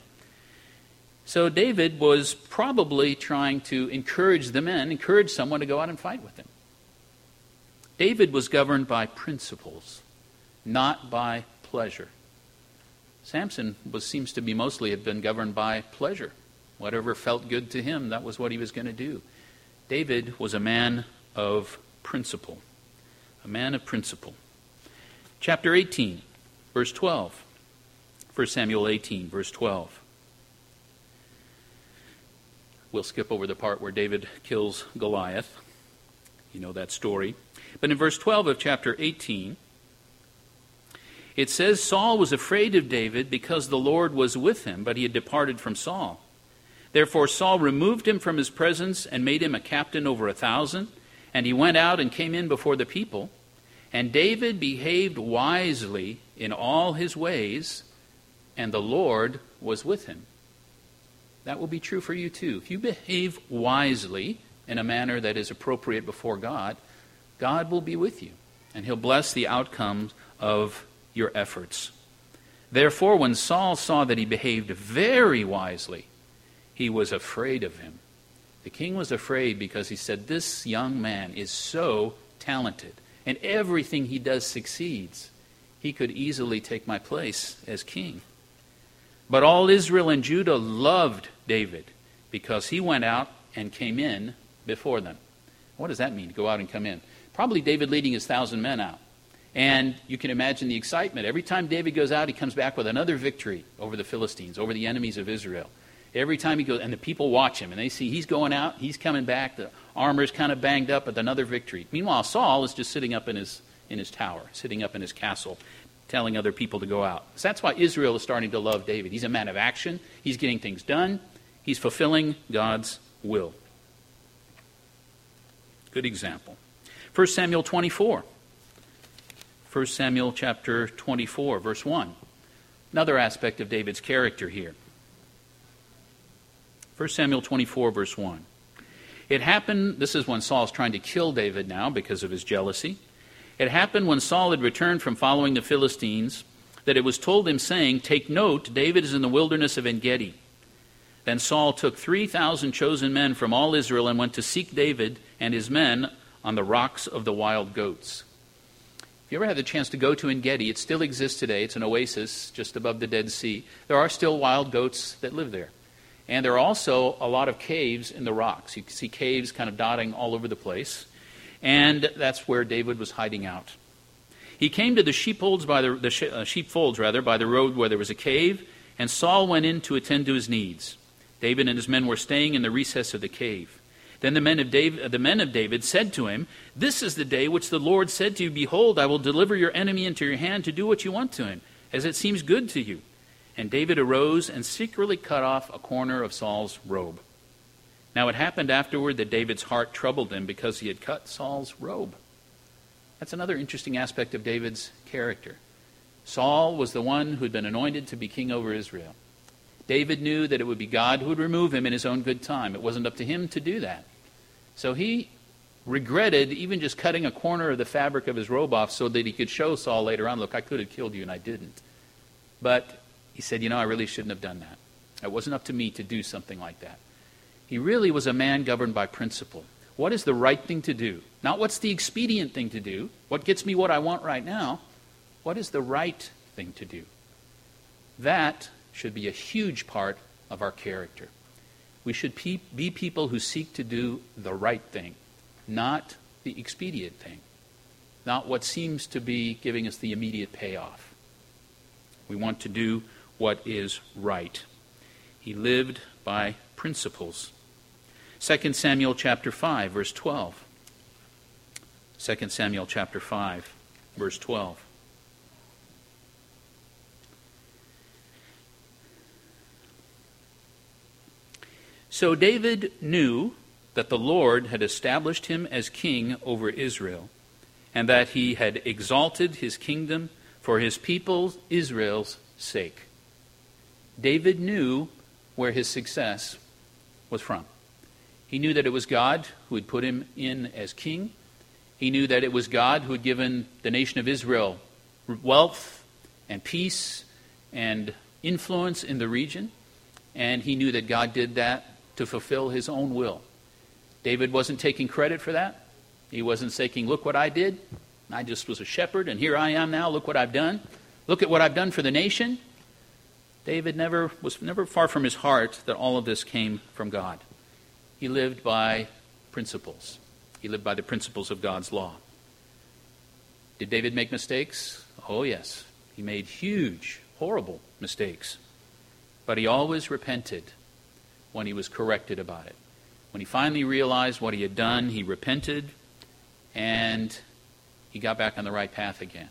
So David was probably trying to encourage the men, encourage someone to go out and fight with him. David was governed by principles, not by pleasure. Samson seems to be mostly have been governed by pleasure. Whatever felt good to him, that was what he was going to do. David was a man of principle. A man of principle. Chapter 18, verse 12. 1 Samuel 18, verse 12. We'll skip over the part where David kills Goliath. You know that story. But in verse 12 of chapter 18, it says, "Saul was afraid of David because the Lord was with him, but he had departed from Saul. Therefore Saul removed him from his presence and made him a captain over 1,000. And he went out and came in before the people. And David behaved wisely in all his ways, and the Lord was with him." That will be true for you too. If you behave wisely in a manner that is appropriate before God, God will be with you, and he'll bless the outcomes of your efforts. Therefore, when Saul saw that he behaved very wisely, he was afraid of him. The king was afraid because he said, "This young man is so talented, and everything he does succeeds. He could easily take my place as king." But all Israel and Judah loved David because he went out and came in before them. What does that mean, go out and come in? Probably David leading his 1,000 men out. And you can imagine the excitement. Every time David goes out, he comes back with another victory over the Philistines, over the enemies of Israel. Every time he goes, and the people watch him, and they see he's going out, he's coming back, the armor's kind of banged up with another victory. Meanwhile, Saul is just sitting up in his tower, sitting up in his castle, telling other people to go out. So that's why Israel is starting to love David. He's a man of action. He's getting things done. He's fulfilling God's will. Good example. 1 Samuel 24. 1 Samuel chapter 24, verse 1. Another aspect of David's character here. 1 Samuel 24, verse 1. It happened, this is when Saul's trying to kill David now because of his jealousy. It happened when Saul had returned from following the Philistines that it was told him, saying, "Take note, David is in the wilderness of En-Gedi." Then Saul took 3,000 chosen men from all Israel and went to seek David and his men on the rocks of the wild goats. If you ever had the chance to go to En-Gedi, it still exists today. It's an oasis just above the Dead Sea. There are still wild goats that live there. And there are also a lot of caves in the rocks. You can see caves kind of dotting all over the place. And that's where David was hiding out. He came to the sheepfolds by the road where there was a cave, and Saul went in to attend to his needs. David and his men were staying in the recess of the cave. Then the men of David said to him, "This is the day which the Lord said to you, Behold, I will deliver your enemy into your hand to do what you want to him, as it seems good to you." And David arose and secretly cut off a corner of Saul's robe. Now it happened afterward that David's heart troubled him because he had cut Saul's robe. That's another interesting aspect of David's character. Saul was the one who had been anointed to be king over Israel. David knew that it would be God who would remove him in his own good time. It wasn't up to him to do that. So he regretted even just cutting a corner of the fabric of his robe off so that he could show Saul later on, "Look, I could have killed you and I didn't." But he said, I really shouldn't have done that. It wasn't up to me to do something like that. He really was a man governed by principle. What is the right thing to do? Not what's the expedient thing to do. What gets me what I want right now? What is the right thing to do? That should be a huge part of our character. We should be people who seek to do the right thing, not the expedient thing, not what seems to be giving us the immediate payoff. We want to do what is right. He lived by principles. 2 Samuel chapter 5, verse 12. 2 Samuel chapter 5, verse 12. So David knew that the Lord had established him as king over Israel, and that he had exalted his kingdom for his people Israel's sake. David knew where his success was from. He knew that it was God who had put him in as king. He knew that it was God who had given the nation of Israel wealth and peace and influence in the region. And he knew that God did that to fulfill his own will. David wasn't taking credit for that. He wasn't saying, "Look what I did. I just was a shepherd, and here I am now. Look what I've done. Look at what I've done for the nation." David was never far from his heart that all of this came from God. He lived by principles. He lived by the principles of God's law. Did David make mistakes? Oh, yes. He made huge, horrible mistakes. But he always repented when he was corrected about it. When he finally realized what he had done, he repented and he got back on the right path again.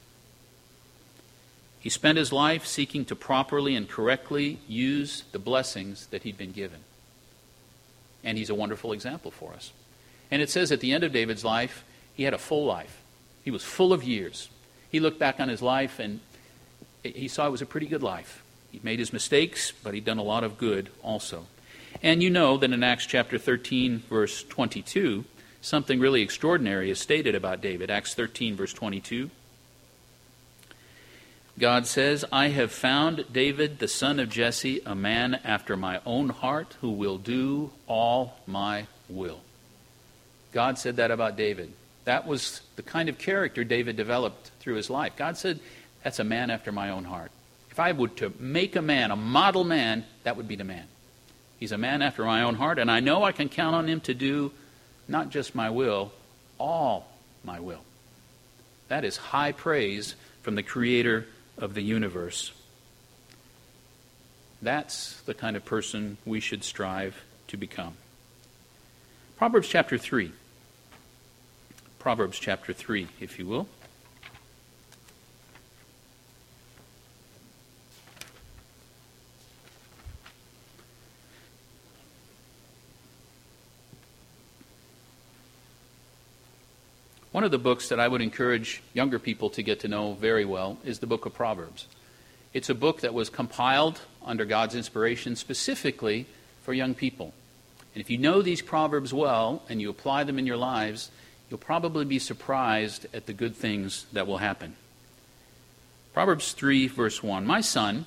He spent his life seeking to properly and correctly use the blessings that he'd been given. And he's a wonderful example for us. And it says at the end of David's life, he had a full life. He was full of years. He looked back on his life and he saw it was a pretty good life. He made his mistakes, but he'd done a lot of good also. And you know that in Acts chapter 13, verse 22, something really extraordinary is stated about David. Acts 13, verse 22. God says, "I have found David, the son of Jesse, a man after my own heart, who will do all my will." God said that about David. That was the kind of character David developed through his life. God said, "That's a man after my own heart." If I were to make a man, a model man, that would be the man. He's a man after my own heart, and I know I can count on him to do not just my will, all my will. That is high praise from the Creator of the universe. That's the kind of person we should strive to become. Proverbs chapter 3. Proverbs chapter 3, if you will. One of the books that I would encourage younger people to get to know very well is the book of Proverbs. It's a book that was compiled under God's inspiration specifically for young people. And if you know these proverbs well and you apply them in your lives, you'll probably be surprised at the good things that will happen. Proverbs 3, verse 1. My son,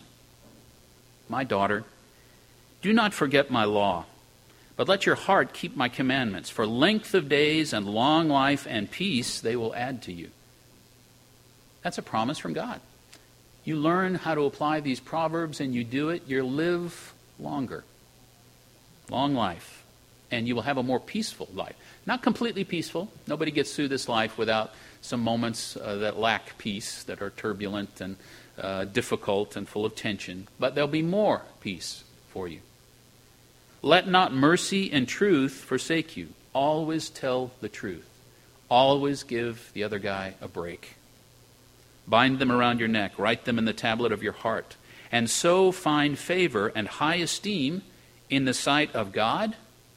my daughter, do not forget my law, but let your heart keep my commandments. For length of days and long life and peace they will add to you. That's a promise from God. You learn how to apply these proverbs and you do it, you'll live longer. Long life. And you will have a more peaceful life. Not completely peaceful. Nobody gets through this life without some moments that lack peace, that are turbulent and difficult and full of tension. But there'll be more peace for you. Let not mercy and truth forsake you. Always tell the truth. Always give the other guy a break. Bind them around your neck. Write them in the tablet of your heart. And so find favor and high esteem in the sight of God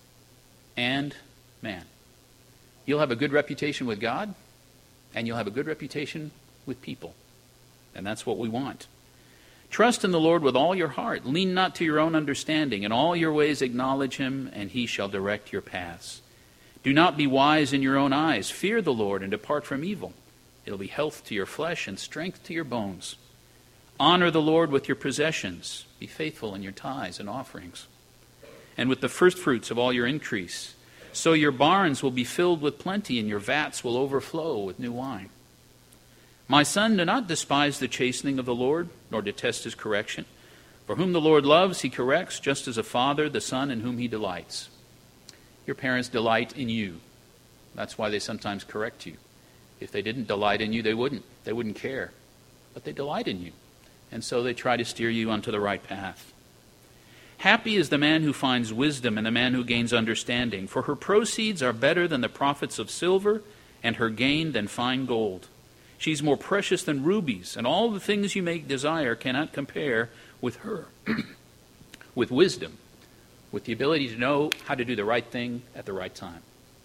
and man. You'll have a good reputation with God, and you'll have a good reputation with people. And that's what we want. Trust in the Lord with all your heart. Lean not to your own understanding. In all your ways acknowledge him, and he shall direct your paths. Do not be wise in your own eyes. Fear the Lord and depart from evil. It'll be health to your flesh and strength to your bones. Honor the Lord with your possessions. Be faithful in your tithes and offerings, and with the firstfruits of all your increase. So your barns will be filled with plenty, and your vats will overflow with new wine. My son, do not despise the chastening of the Lord, nor detest his correction. For whom the Lord loves, he corrects, just as a father the son in whom he delights. Your parents delight in you. That's why they sometimes correct you. If they didn't delight in you, they wouldn't. They wouldn't care. But they delight in you. And so they try to steer you onto the right path. Happy is the man who finds wisdom and the man who gains understanding, for her proceeds are better than the profits of silver, and her gain than fine gold. She's more precious than rubies, and all the things you may desire cannot compare with her. With wisdom, with the ability to know how to do the right thing at the right time.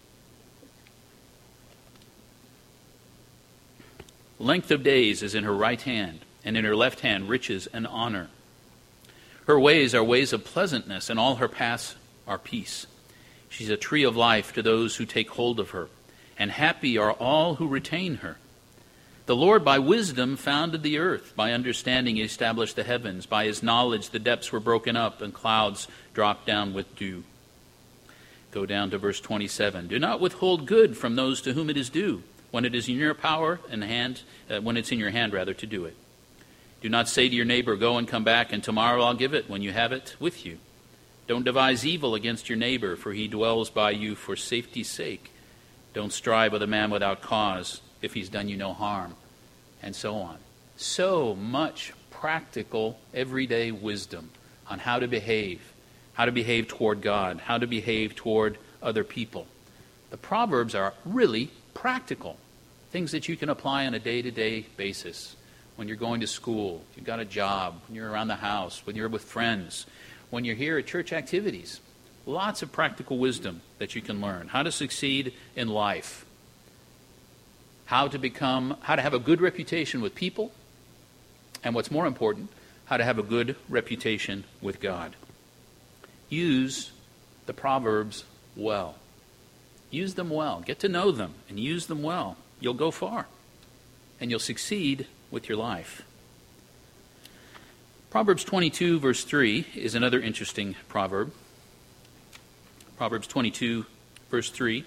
Length of days is in her right hand, and in her left hand riches and honor. Her ways are ways of pleasantness, and all her paths are peace. She's a tree of life to those who take hold of her, and happy are all who retain her. The Lord by wisdom founded the earth. By understanding he established the heavens. By his knowledge the depths were broken up, and clouds dropped down with dew. Go down to verse 27. Do not withhold good from those to whom it is due, when it is in your power and when it's in your hand to do it. Do not say to your neighbor, go and come back, and tomorrow I'll give it, when you have it with you. Don't devise evil against your neighbor, for he dwells by you for safety's sake. Don't strive with a man without cause, if he's done you no harm, and so on. So much practical, everyday wisdom on how to behave toward God, how to behave toward other people. The Proverbs are really practical, things that you can apply on a day-to-day basis. When you're going to school, you've got a job, when you're around the house, when you're with friends, when you're here at church activities. Lots of practical wisdom that you can learn. How to succeed in life. How to have a good reputation with people. And what's more important, how to have a good reputation with God. Use the Proverbs well. Use them well. Get to know them and use them well. You'll go far. And you'll succeed with your life. Proverbs 22, verse 3 is another interesting proverb. Proverbs 22, verse 3.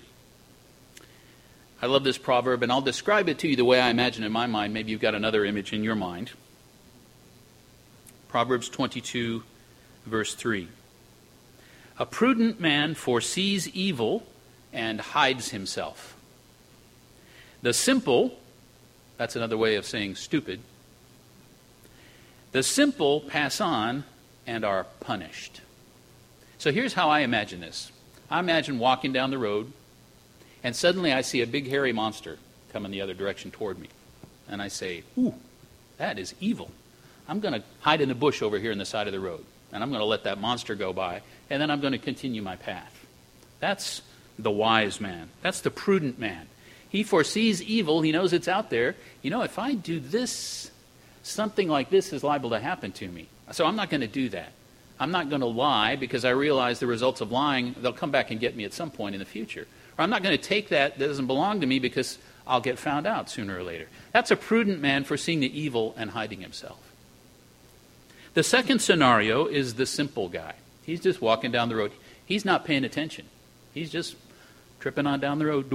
I love this proverb, and I'll describe it to you the way I imagine in my mind. Maybe you've got another image in your mind. Proverbs 22, verse 3. A prudent man foresees evil and hides himself. The simple, that's another way of saying stupid. The simple pass on and are punished. So here's how I imagine this. I imagine walking down the road, and suddenly I see a big hairy monster coming the other direction toward me. And I say, ooh, that is evil. I'm going to hide in the bush over here on the side of the road, and I'm going to let that monster go by, and then I'm going to continue my path. That's the wise man. That's the prudent man. He foresees evil. He knows it's out there. You know, if I do this, something like this is liable to happen to me. So I'm not going to do that. I'm not going to lie because I realize the results of lying, they'll come back and get me at some point in the future. Or I'm not going to take that doesn't belong to me because I'll get found out sooner or later. That's a prudent man foreseeing the evil and hiding himself. The second scenario is the simple guy. He's just walking down the road. He's not paying attention. He's just tripping on down the road,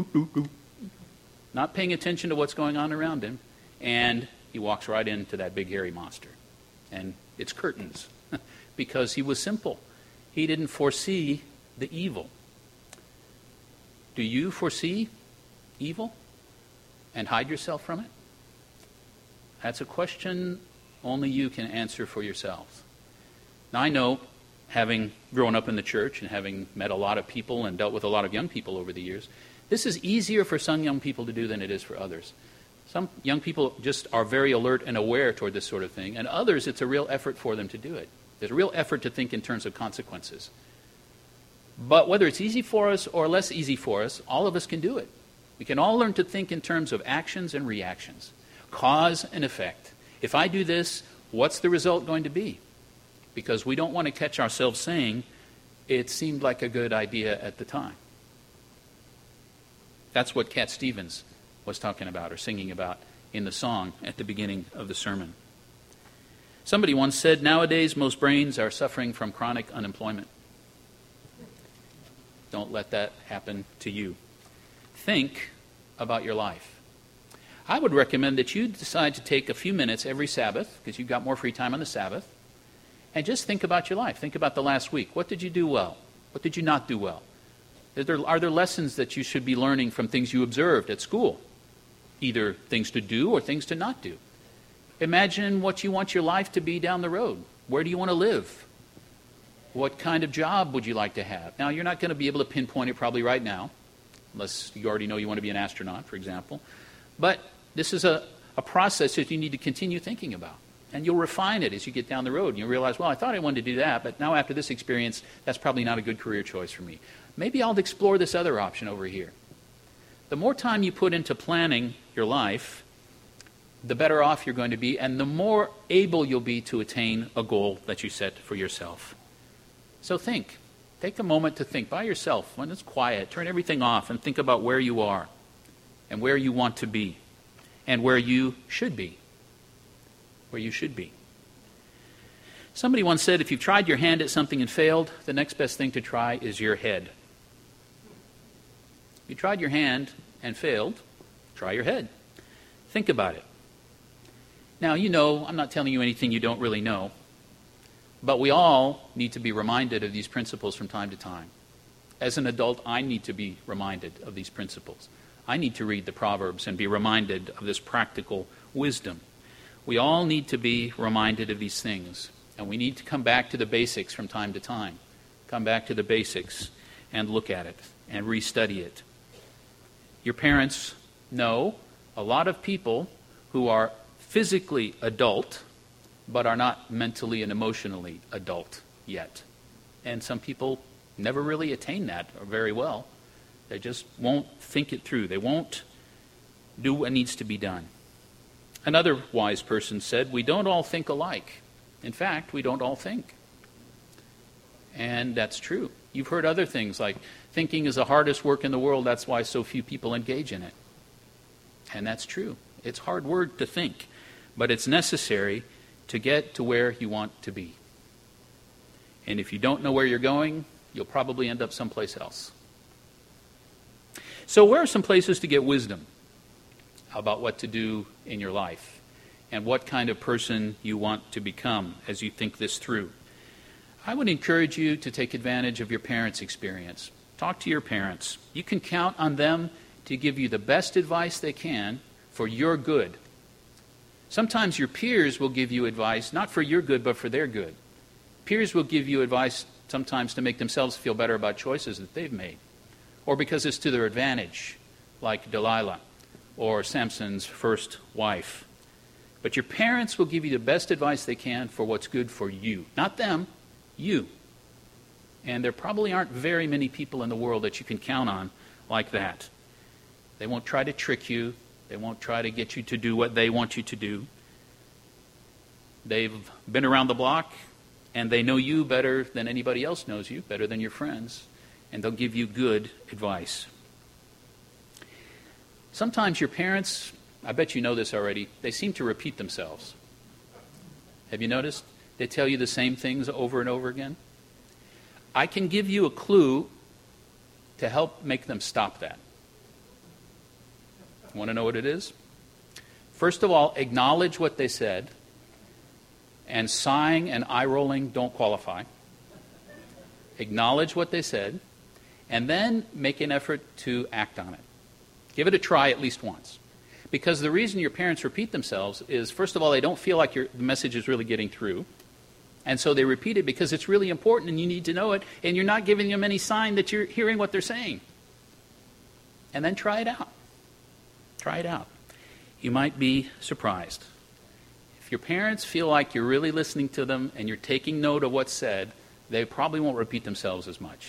not paying attention to what's going on around him, and he walks right into that big hairy monster. And it's curtains, because he was simple. He didn't foresee the evil. Do you foresee evil and hide yourself from it? That's a question only you can answer for yourselves. Now, I know, having grown up in the church and having met a lot of people and dealt with a lot of young people over the years, this is easier for some young people to do than it is for others. Some young people just are very alert and aware toward this sort of thing, and others, it's a real effort for them to do it. There's a real effort to think in terms of consequences. But whether it's easy for us or less easy for us, all of us can do it. We can all learn to think in terms of actions and reactions, cause and effect. If I do this, what's the result going to be? Because we don't want to catch ourselves saying, it seemed like a good idea at the time. That's what Cat Stevens was talking about or singing about in the song at the beginning of the sermon. Somebody once said, nowadays most brains are suffering from chronic unemployment. Don't let that happen to you. Think about your life. I would recommend that you decide to take a few minutes every Sabbath, because you've got more free time on the Sabbath, and just think about your life. Think about the last week. What did you do well? What did you not do well? Are there lessons that you should be learning from things you observed at school? Either things to do or things to not do. Imagine what you want your life to be down the road. Where do you want to live? What kind of job would you like to have? Now, you're not going to be able to pinpoint it probably right now, unless you already know you want to be an astronaut, for example. But this is a process that you need to continue thinking about. And you'll refine it as you get down the road. And you'll realize, well, I thought I wanted to do that, but now after this experience, that's probably not a good career choice for me. Maybe I'll explore this other option over here. The more time you put into planning your life, the better off you're going to be, and the more able you'll be to attain a goal that you set for yourself. So think. Take a moment to think by yourself when it's quiet. Turn everything off and think about where you are and where you want to be and where you should be. Where you should be. Somebody once said, if you've tried your hand at something and failed, the next best thing to try is your head. If you tried your hand and failed, try your head. Think about it. Now, you know, I'm not telling you anything you don't really know, but we all need to be reminded of these principles from time to time. As an adult, I need to be reminded of these principles. I need to read the Proverbs and be reminded of this practical wisdom. We all need to be reminded of these things, and we need to come back to the basics from time to time. Come back to the basics and look at it and restudy it. Your parents know a lot of people who are physically adult but are not mentally and emotionally adult yet. And some people never really attain that very well. They just won't think it through. They won't do what needs to be done. Another wise person said, we don't all think alike. In fact, we don't all think. And that's true. You've heard other things like thinking is the hardest work in the world, that's why so few people engage in it. And that's true. It's hard work to think, but it's necessary to get to where you want to be. And if you don't know where you're going, you'll probably end up someplace else. So where are some places to get wisdom about what to do in your life and what kind of person you want to become as you think this through? I would encourage you to take advantage of your parents' experience. Talk to your parents. You can count on them to give you the best advice they can for your good. Sometimes your peers will give you advice, not for your good, but for their good. Peers will give you advice sometimes to make themselves feel better about choices that they've made, or because it's to their advantage, like Delilah or Samson's first wife. But your parents will give you the best advice they can for what's good for you. Not them, you. And there probably aren't very many people in the world that you can count on like that. They won't try to trick you. They won't try to get you to do what they want you to do. They've been around the block, And they know you better than anybody else knows you, better than your friends. And they'll give you good advice. Sometimes your parents, I bet you know this already, they seem to repeat themselves. Have you noticed? They tell you the same things over and over again. I can give you a clue to help make them stop that. Want to know what it is? First of all, acknowledge what they said. And sighing and eye-rolling don't qualify. Acknowledge what they said. And then make an effort to act on it. Give it a try at least once. Because the reason your parents repeat themselves is, first of all, they don't feel like the message is really getting through. And so they repeat it because it's really important and you need to know it. And you're not giving them any sign that you're hearing what they're saying. And then try it out. Try it out. You might be surprised. If your parents feel like you're really listening to them and you're taking note of what's said, they probably won't repeat themselves as much.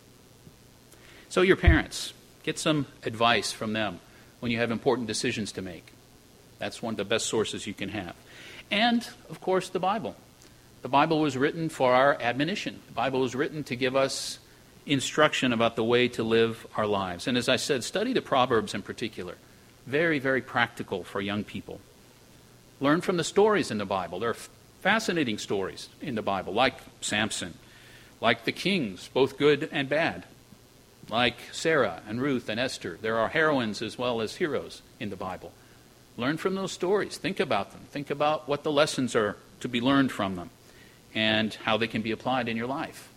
So your parents, get some advice from them when you have important decisions to make. That's one of the best sources you can have. And, of course, the Bible. The Bible was written for our admonition. The Bible was written to give us instruction about the way to live our lives. And as I said, study the Proverbs in particular. Very, very practical for young people. Learn from the stories in the Bible. There are fascinating stories in the Bible, like Samson, like the kings, both good and bad, like Sarah and Ruth and Esther. There are heroines as well as heroes in the Bible. Learn from those stories. Think about them. Think about what the lessons are to be learned from them and how they can be applied in your life.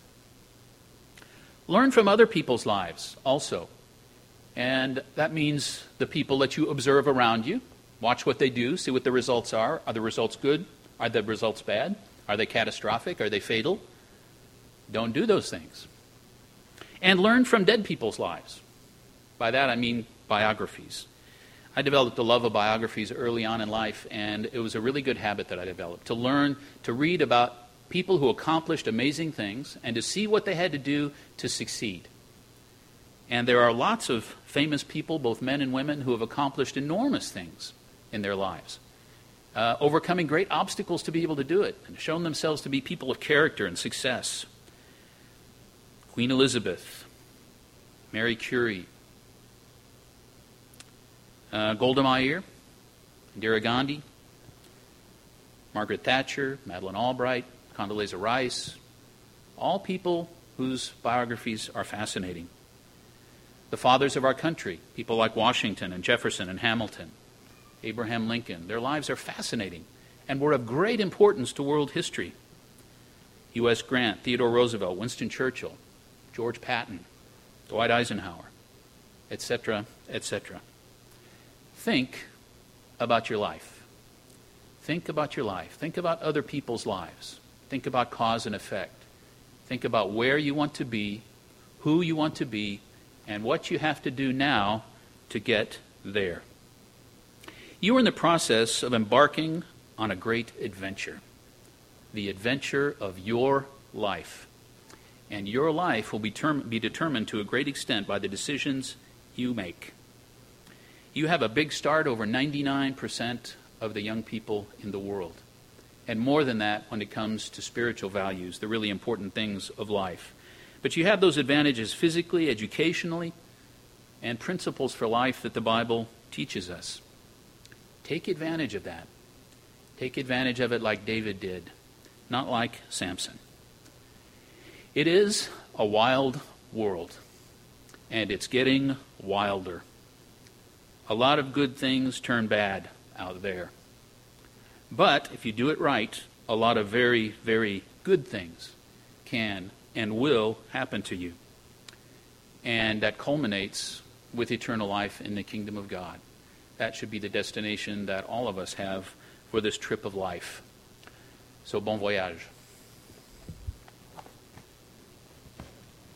Learn from other people's lives also. And that means the people that you observe around you. Watch what they do, see what the results are. Are the results good? Are the results bad? Are they catastrophic? Are they fatal? Don't do those things. And learn from dead people's lives. By that I mean biographies. I developed a love of biographies early on in life, and it was a really good habit that I developed, to learn, to read about people who accomplished amazing things and to see what they had to do to succeed. And there are lots of famous people, both men and women, who have accomplished enormous things in their lives, overcoming great obstacles to be able to do it, and shown themselves to be people of character and success. Queen Elizabeth, Marie Curie, Golda Meir, Indira Gandhi, Margaret Thatcher, Madeleine Albright, Condoleezza Rice, all people whose biographies are fascinating. The fathers of our country, people like Washington and Jefferson and Hamilton, Abraham Lincoln, their lives are fascinating and were of great importance to world history. U.S. Grant, Theodore Roosevelt, Winston Churchill, George Patton, Dwight Eisenhower, etc., etc. Think about your life. Think about your life. Think about other people's lives. Think about cause and effect. Think about where you want to be, who you want to be, and what you have to do now to get there. You are in the process of embarking on a great adventure. The adventure of your life. And your life will be determined to a great extent by the decisions you make. You have a big start over 99% of the young people in the world. And more than that when it comes to spiritual values, the really important things of life. But you have those advantages physically, educationally, and principles for life that the Bible teaches us. Take advantage of that. Take advantage of it like David did, not like Samson. It is a wild world, and it's getting wilder. A lot of good things turn bad out there. But if you do it right, a lot of very, very good things can and will happen to you. And that culminates with eternal life in the kingdom of God. That should be the destination that all of us have for this trip of life. So bon voyage.